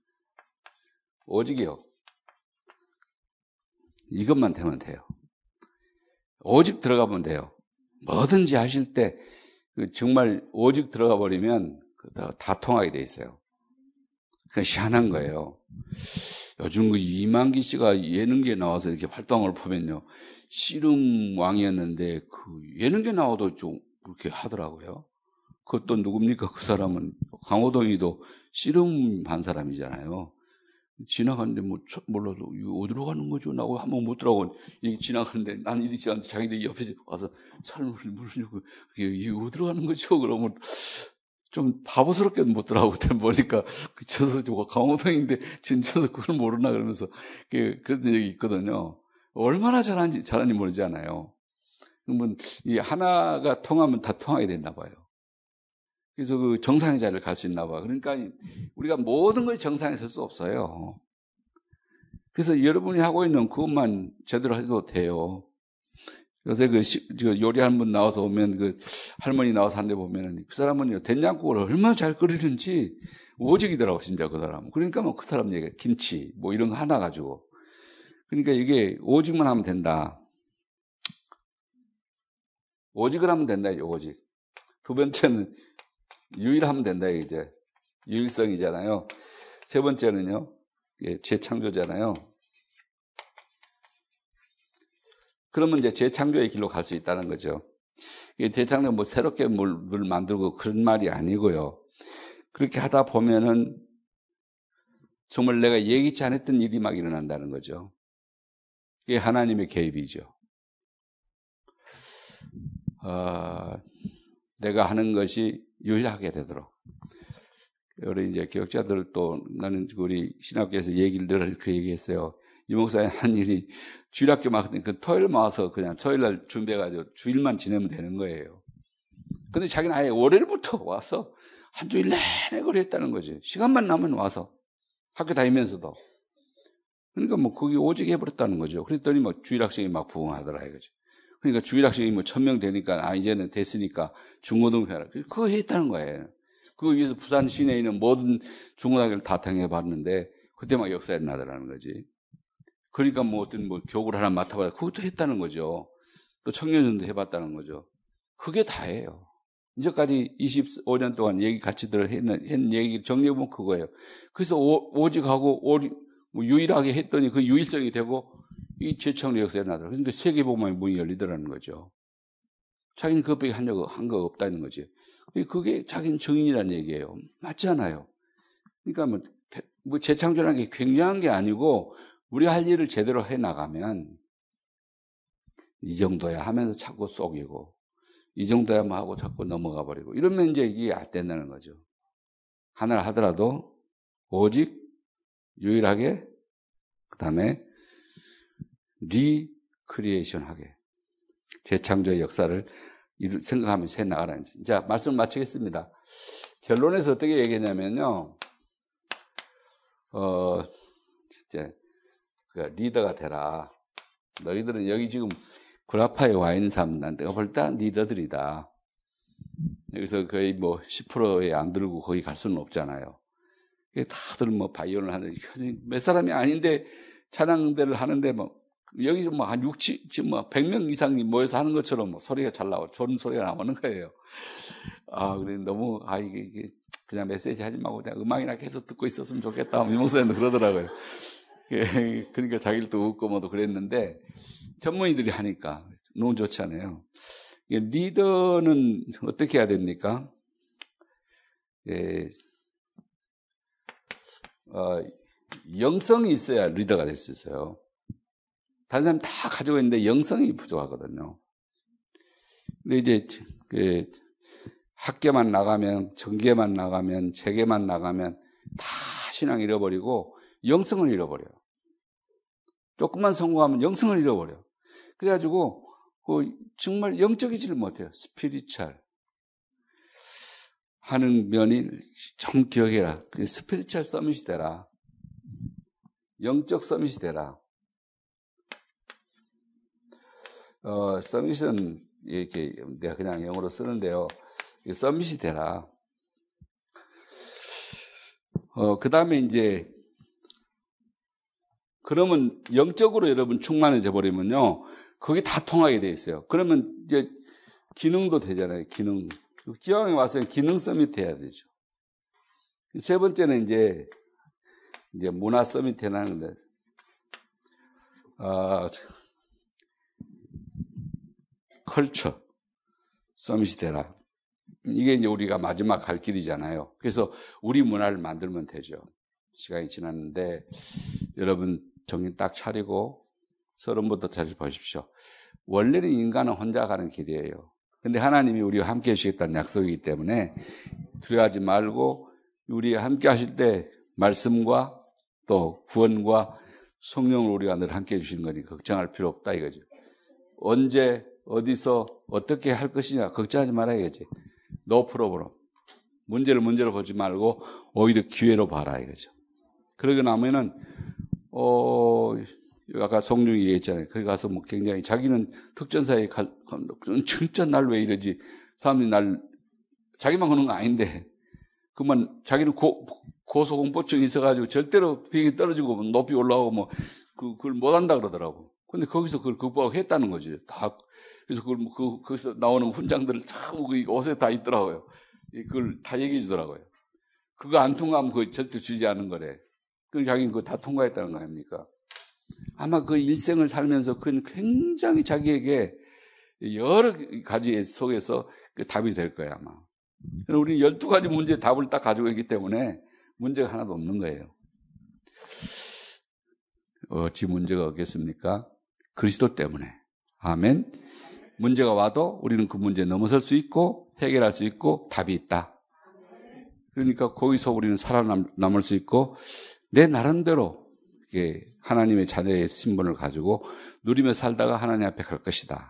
오직이요. 이것만 되면 돼요. 오직 들어가면 돼요. 뭐든지 하실 때 정말 오직 들어가 버리면 다, 다 통하게 돼 있어요. 그러니까 희한한 거예요. 요즘 그 이만기 씨가 예능계에 나와서 이렇게 활동을 보면요. 씨름 왕이었는데 그 예능계 나와도 좀 그렇게 하더라고요. 그것도 누굽니까? 그 사람은 강호동이도 씨름 한 사람이잖아요. 지나가는데 뭐 몰라도 이거 어디로 가는 거죠? 나고 한번 묻더라고. 이게 지나가는데 난 이리지 않는데 자기들 옆에 와서 차를 물으려고 이게 어디로 가는 거죠? 그러면 좀 바보스럽게 묻더라고. 보니까 저서 저거 강호동인데 진짜서 그걸 모르나 그러면서 그런 적이 있거든요. 얼마나 잘하는지 잘하는지 모르지 않아요. 그러면 이 하나가 통하면 다 통하게 된다 봐요. 그래서 그 정상의 자리를 갈 수 있나 봐. 그러니까 우리가 모든 걸 정상에 설 수 없어요. 그래서 여러분이 하고 있는 그것만 제대로 해도 돼요. 요새 그 요리하는 분 나와서 오면 그 할머니 나와서 한 대 보면은 그 사람은요, 된장국을 얼마나 잘 끓이는지 오직이더라고, 진짜 그 사람. 그러니까 뭐 그 사람 얘기, 김치, 뭐 이런 거 하나 가지고. 그러니까 이게 오직만 하면 된다. 오직을 하면 된다, 오직. 두 번째는 유일하면 된다, 이제. 유일성이잖아요. 세 번째는요, 예, 재창조잖아요. 그러면 이제 재창조의 길로 갈 수 있다는 거죠. 재창조 뭐 새롭게 뭘, 뭘 만들고 그런 말이 아니고요. 그렇게 하다 보면은 정말 내가 예기치 않았던 일이 막 일어난다는 거죠. 이게 하나님의 개입이죠. 어, 내가 하는 것이 유일하게 되도록. 우리 이제 교육자들 또 나는 우리 신학교에서 얘기를 늘 그 얘기했어요. 이 목사님 한 일이 주일학교 막 그 토요일 와서 그냥 토요일날 준비해가지고 주일만 지내면 되는 거예요. 근데 자기는 아예 월요일부터 와서 한 주일 내내 그걸 했다는 거지. 시간만 나면 와서 학교 다니면서도. 그러니까 뭐 거기 오직 해버렸다는 거죠. 그랬더니 뭐 주일학생이 막 부흥하더라 이거죠. 그러니까 주일학생이 뭐 천 명 되니까 아 이제는 됐으니까 중고등 해라. 그거 했다는 거예요. 그거 위해서 부산 시내에 있는 모든 중고등학교를 다 당해봤는데 그때 막 역사에 나더라는 거지. 그러니까 뭐 어떤 뭐 교구를 하나 맡아봐야 그것도 했다는 거죠. 또 청년전도 해봤다는 거죠. 그게 다예요. 이제까지 이십오 년 동안 얘기 같이 들어 했는 얘기 정리해보면 그거예요. 그래서 오, 오직하고 오, 뭐 유일하게 했더니 그 유일성이 되고 이 재창조 역사에 나더라. 그러니까 세계복음의 문이 열리더라는 거죠. 자기는 그것밖에 한 적 한 거 없다는 거지. 그게 자기는 증인이라는 얘기예요. 맞지 않아요? 그러니까 뭐, 뭐 재창조라는 게 굉장한 게 아니고 우리가 할 일을 제대로 해 나가면 이 정도야 하면서 자꾸 속이고 이 정도야만 하고 자꾸 넘어가 버리고 이러면 이제 이게 안 된다는 거죠. 하나를 하더라도 오직 유일하게 그 다음에 리크리에이션 하게 재창조의 역사를 생각하면서 해 나가라는 거죠. 자, 말씀을 마치겠습니다. 결론에서 어떻게 얘기했냐면요. 어, 이제 리더가 되라. 너희들은 여기 지금 구라파에 와 있는 사람들, 내가 볼 때 리더들이다. 여기서 거의 뭐 십 퍼센트에 안 들고 거기 갈 수는 없잖아요. 다들 뭐 바이올을 하는, 몇 사람이 아닌데 찬양대를 하는데 뭐, 여기 좀 뭐 한 육, 칠, 지금 뭐 백 명 이상이 모여서 하는 것처럼 뭐 소리가 잘 나와, 좋은 소리가 나오는 거예요. 아, 그래, 너무, 아, 이게, 이게 그냥 메시지 하지 말고 그냥 음악이나 계속 듣고 있었으면 좋겠다. 이 목사님도 그러더라고요. 그러니까 자기들도 웃고 뭐도 그랬는데 전문의들이 하니까 너무 좋지 않아요. 리더는 어떻게 해야 됩니까? 예, 어, 영성이 있어야 리더가 될 수 있어요. 다른 사람 다 가지고 있는데 영성이 부족하거든요. 근데 이제 그 학계만 나가면, 정계만 나가면, 재계만 나가면 다 신앙 잃어버리고 영성을 잃어버려요. 조금만 성공하면 영성을 잃어버려요. 그래가지고 그 정말 영적이지를 못해요. 스피리추얼 하는 면이 좀 기억해라. 스피리추얼 서밋이 되라. 영적 서밋이 되라. 어, 서밋은 이렇게 내가 그냥 영어로 쓰는데요. 서밋이 되라. 어, 그 다음에 이제 그러면 영적으로 여러분 충만해져 버리면요, 그게 다 통하게 돼 있어요. 그러면 이제 기능도 되잖아요. 기능. 기왕에 와서 기능 서밋 해야 되죠. 세 번째는 이제, 이제 문화 서밋 해나는데, 아, 컬처 서밋이 되라. 이게 이제 우리가 마지막 갈 길이잖아요. 그래서 우리 문화를 만들면 되죠. 시간이 지났는데, 여러분 정신 딱 차리고, 서론부터 잘 보십시오. 원래는 인간은 혼자 가는 길이에요. 근데 하나님이 우리와 함께 해주시겠다는 약속이기 때문에 두려워하지 말고 우리와 함께 하실 때 말씀과 또 구원과 성령을 우리가 늘 함께 해주시는 거니까 걱정할 필요 없다 이거죠. 언제 어디서 어떻게 할 것이냐 걱정하지 말아야겠지. 노 프로브럼. 문제를 문제로 보지 말고 오히려 기회로 봐라 이거죠. 그러고 나면은 어 아까 송중이 얘기했잖아요. 거기 가서 뭐 굉장히 자기는 특전사에 가, 진짜 날 왜 이러지? 사람들이 날 자기만 그런 거 아닌데 그만 자기는 고, 고소공포증이 있어가지고 절대로 비행기 떨어지고 높이 올라오고 뭐 그, 그걸 못한다 그러더라고. 근데 거기서 그걸 극복했다는 거지. 다 그래서 그걸 그 거기서 나오는 훈장들을 참 옷에 다 있더라고요. 그걸 다 얘기해 주더라고요. 그거 안 통과하면 그거 절대 주지 않은 거래. 그럼 자기는 그거 다 통과했다는 거 아닙니까? 아마 그 일생을 살면서 그건 굉장히 자기에게 여러 가지 속에서 그 답이 될 거예요, 아마. 우리 열두 가지 문제의 답을 딱 가지고 있기 때문에 문제가 하나도 없는 거예요. 어찌 문제가 없겠습니까? 그리스도 때문에. 아멘. 문제가 와도 우리는 그 문제에 넘어설 수 있고 해결할 수 있고 답이 있다. 그러니까 거기서 우리는 살아남을 수 있고 내 나름대로 하나님의 자녀의 신분을 가지고 누리며 살다가 하나님 앞에 갈 것이다.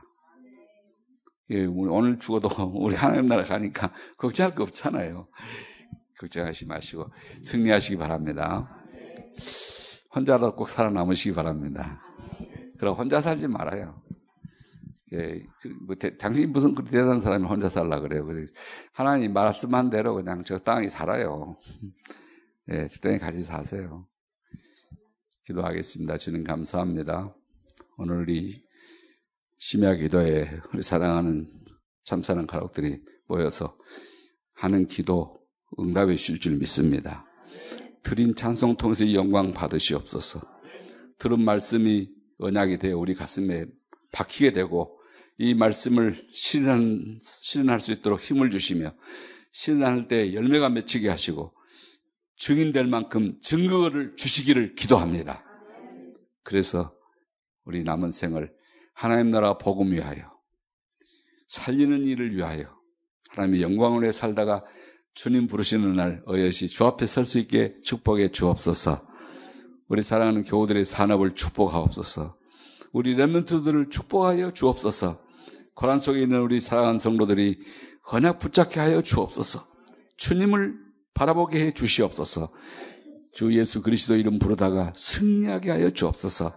오늘 죽어도 우리 하나님 나라 가니까 걱정할 거 없잖아요. 걱정하지 마시고 승리하시기 바랍니다. 혼자라도 꼭 살아남으시기 바랍니다. 그럼 혼자 살지 말아요. 예, 뭐 대, 당신이 무슨 그렇게 대단한 사람이 혼자 살라 그래요. 하나님 말씀한 대로 그냥 적당히 살아요. 예, 적당히 같이 사세요. 기도하겠습니다. 주님 감사합니다. 오늘 우리 심야 기도에 우리 사랑하는 참사랑 가족들이 모여서 하는 기도 응답해 주실 줄 믿습니다. 드린 찬송 통해서 이 영광 받으시옵소서. 들은 말씀이 언약이 되어 우리 가슴에 박히게 되고 이 말씀을 실현, 실현할 수 있도록 힘을 주시며 실현할 때 열매가 맺히게 하시고 증인될 만큼 증거를 주시기를 기도합니다. 그래서 우리 남은 생을 하나님 나라 복음 위하여 살리는 일을 위하여 하나님의 영광을 위해 살다가 주님 부르시는 날 어여시 주 앞에 설 수 있게 축복해 주옵소서. 우리 사랑하는 교우들의 산업을 축복하옵소서. 우리 렘넌트들을 축복하여 주옵소서. 고난 속에 있는 우리 사랑하는 성도들이 언약 붙잡게 하여 주옵소서. 주님을 바라보게 해 주시옵소서. 주 예수 그리스도 이름 부르다가 승리하게 하여 주옵소서.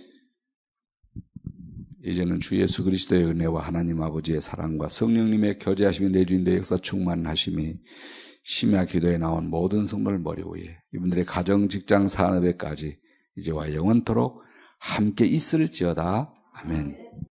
이제는 주 예수 그리스도의 은혜와 하나님 아버지의 사랑과 성령님의 교제하심이 내주인의 역사 충만하심이 심야 기도에 나온 모든 성도를 머리 위에 이분들의 가정, 직장, 산업에까지 이제와 영원토록 함께 있을지어다. 아멘.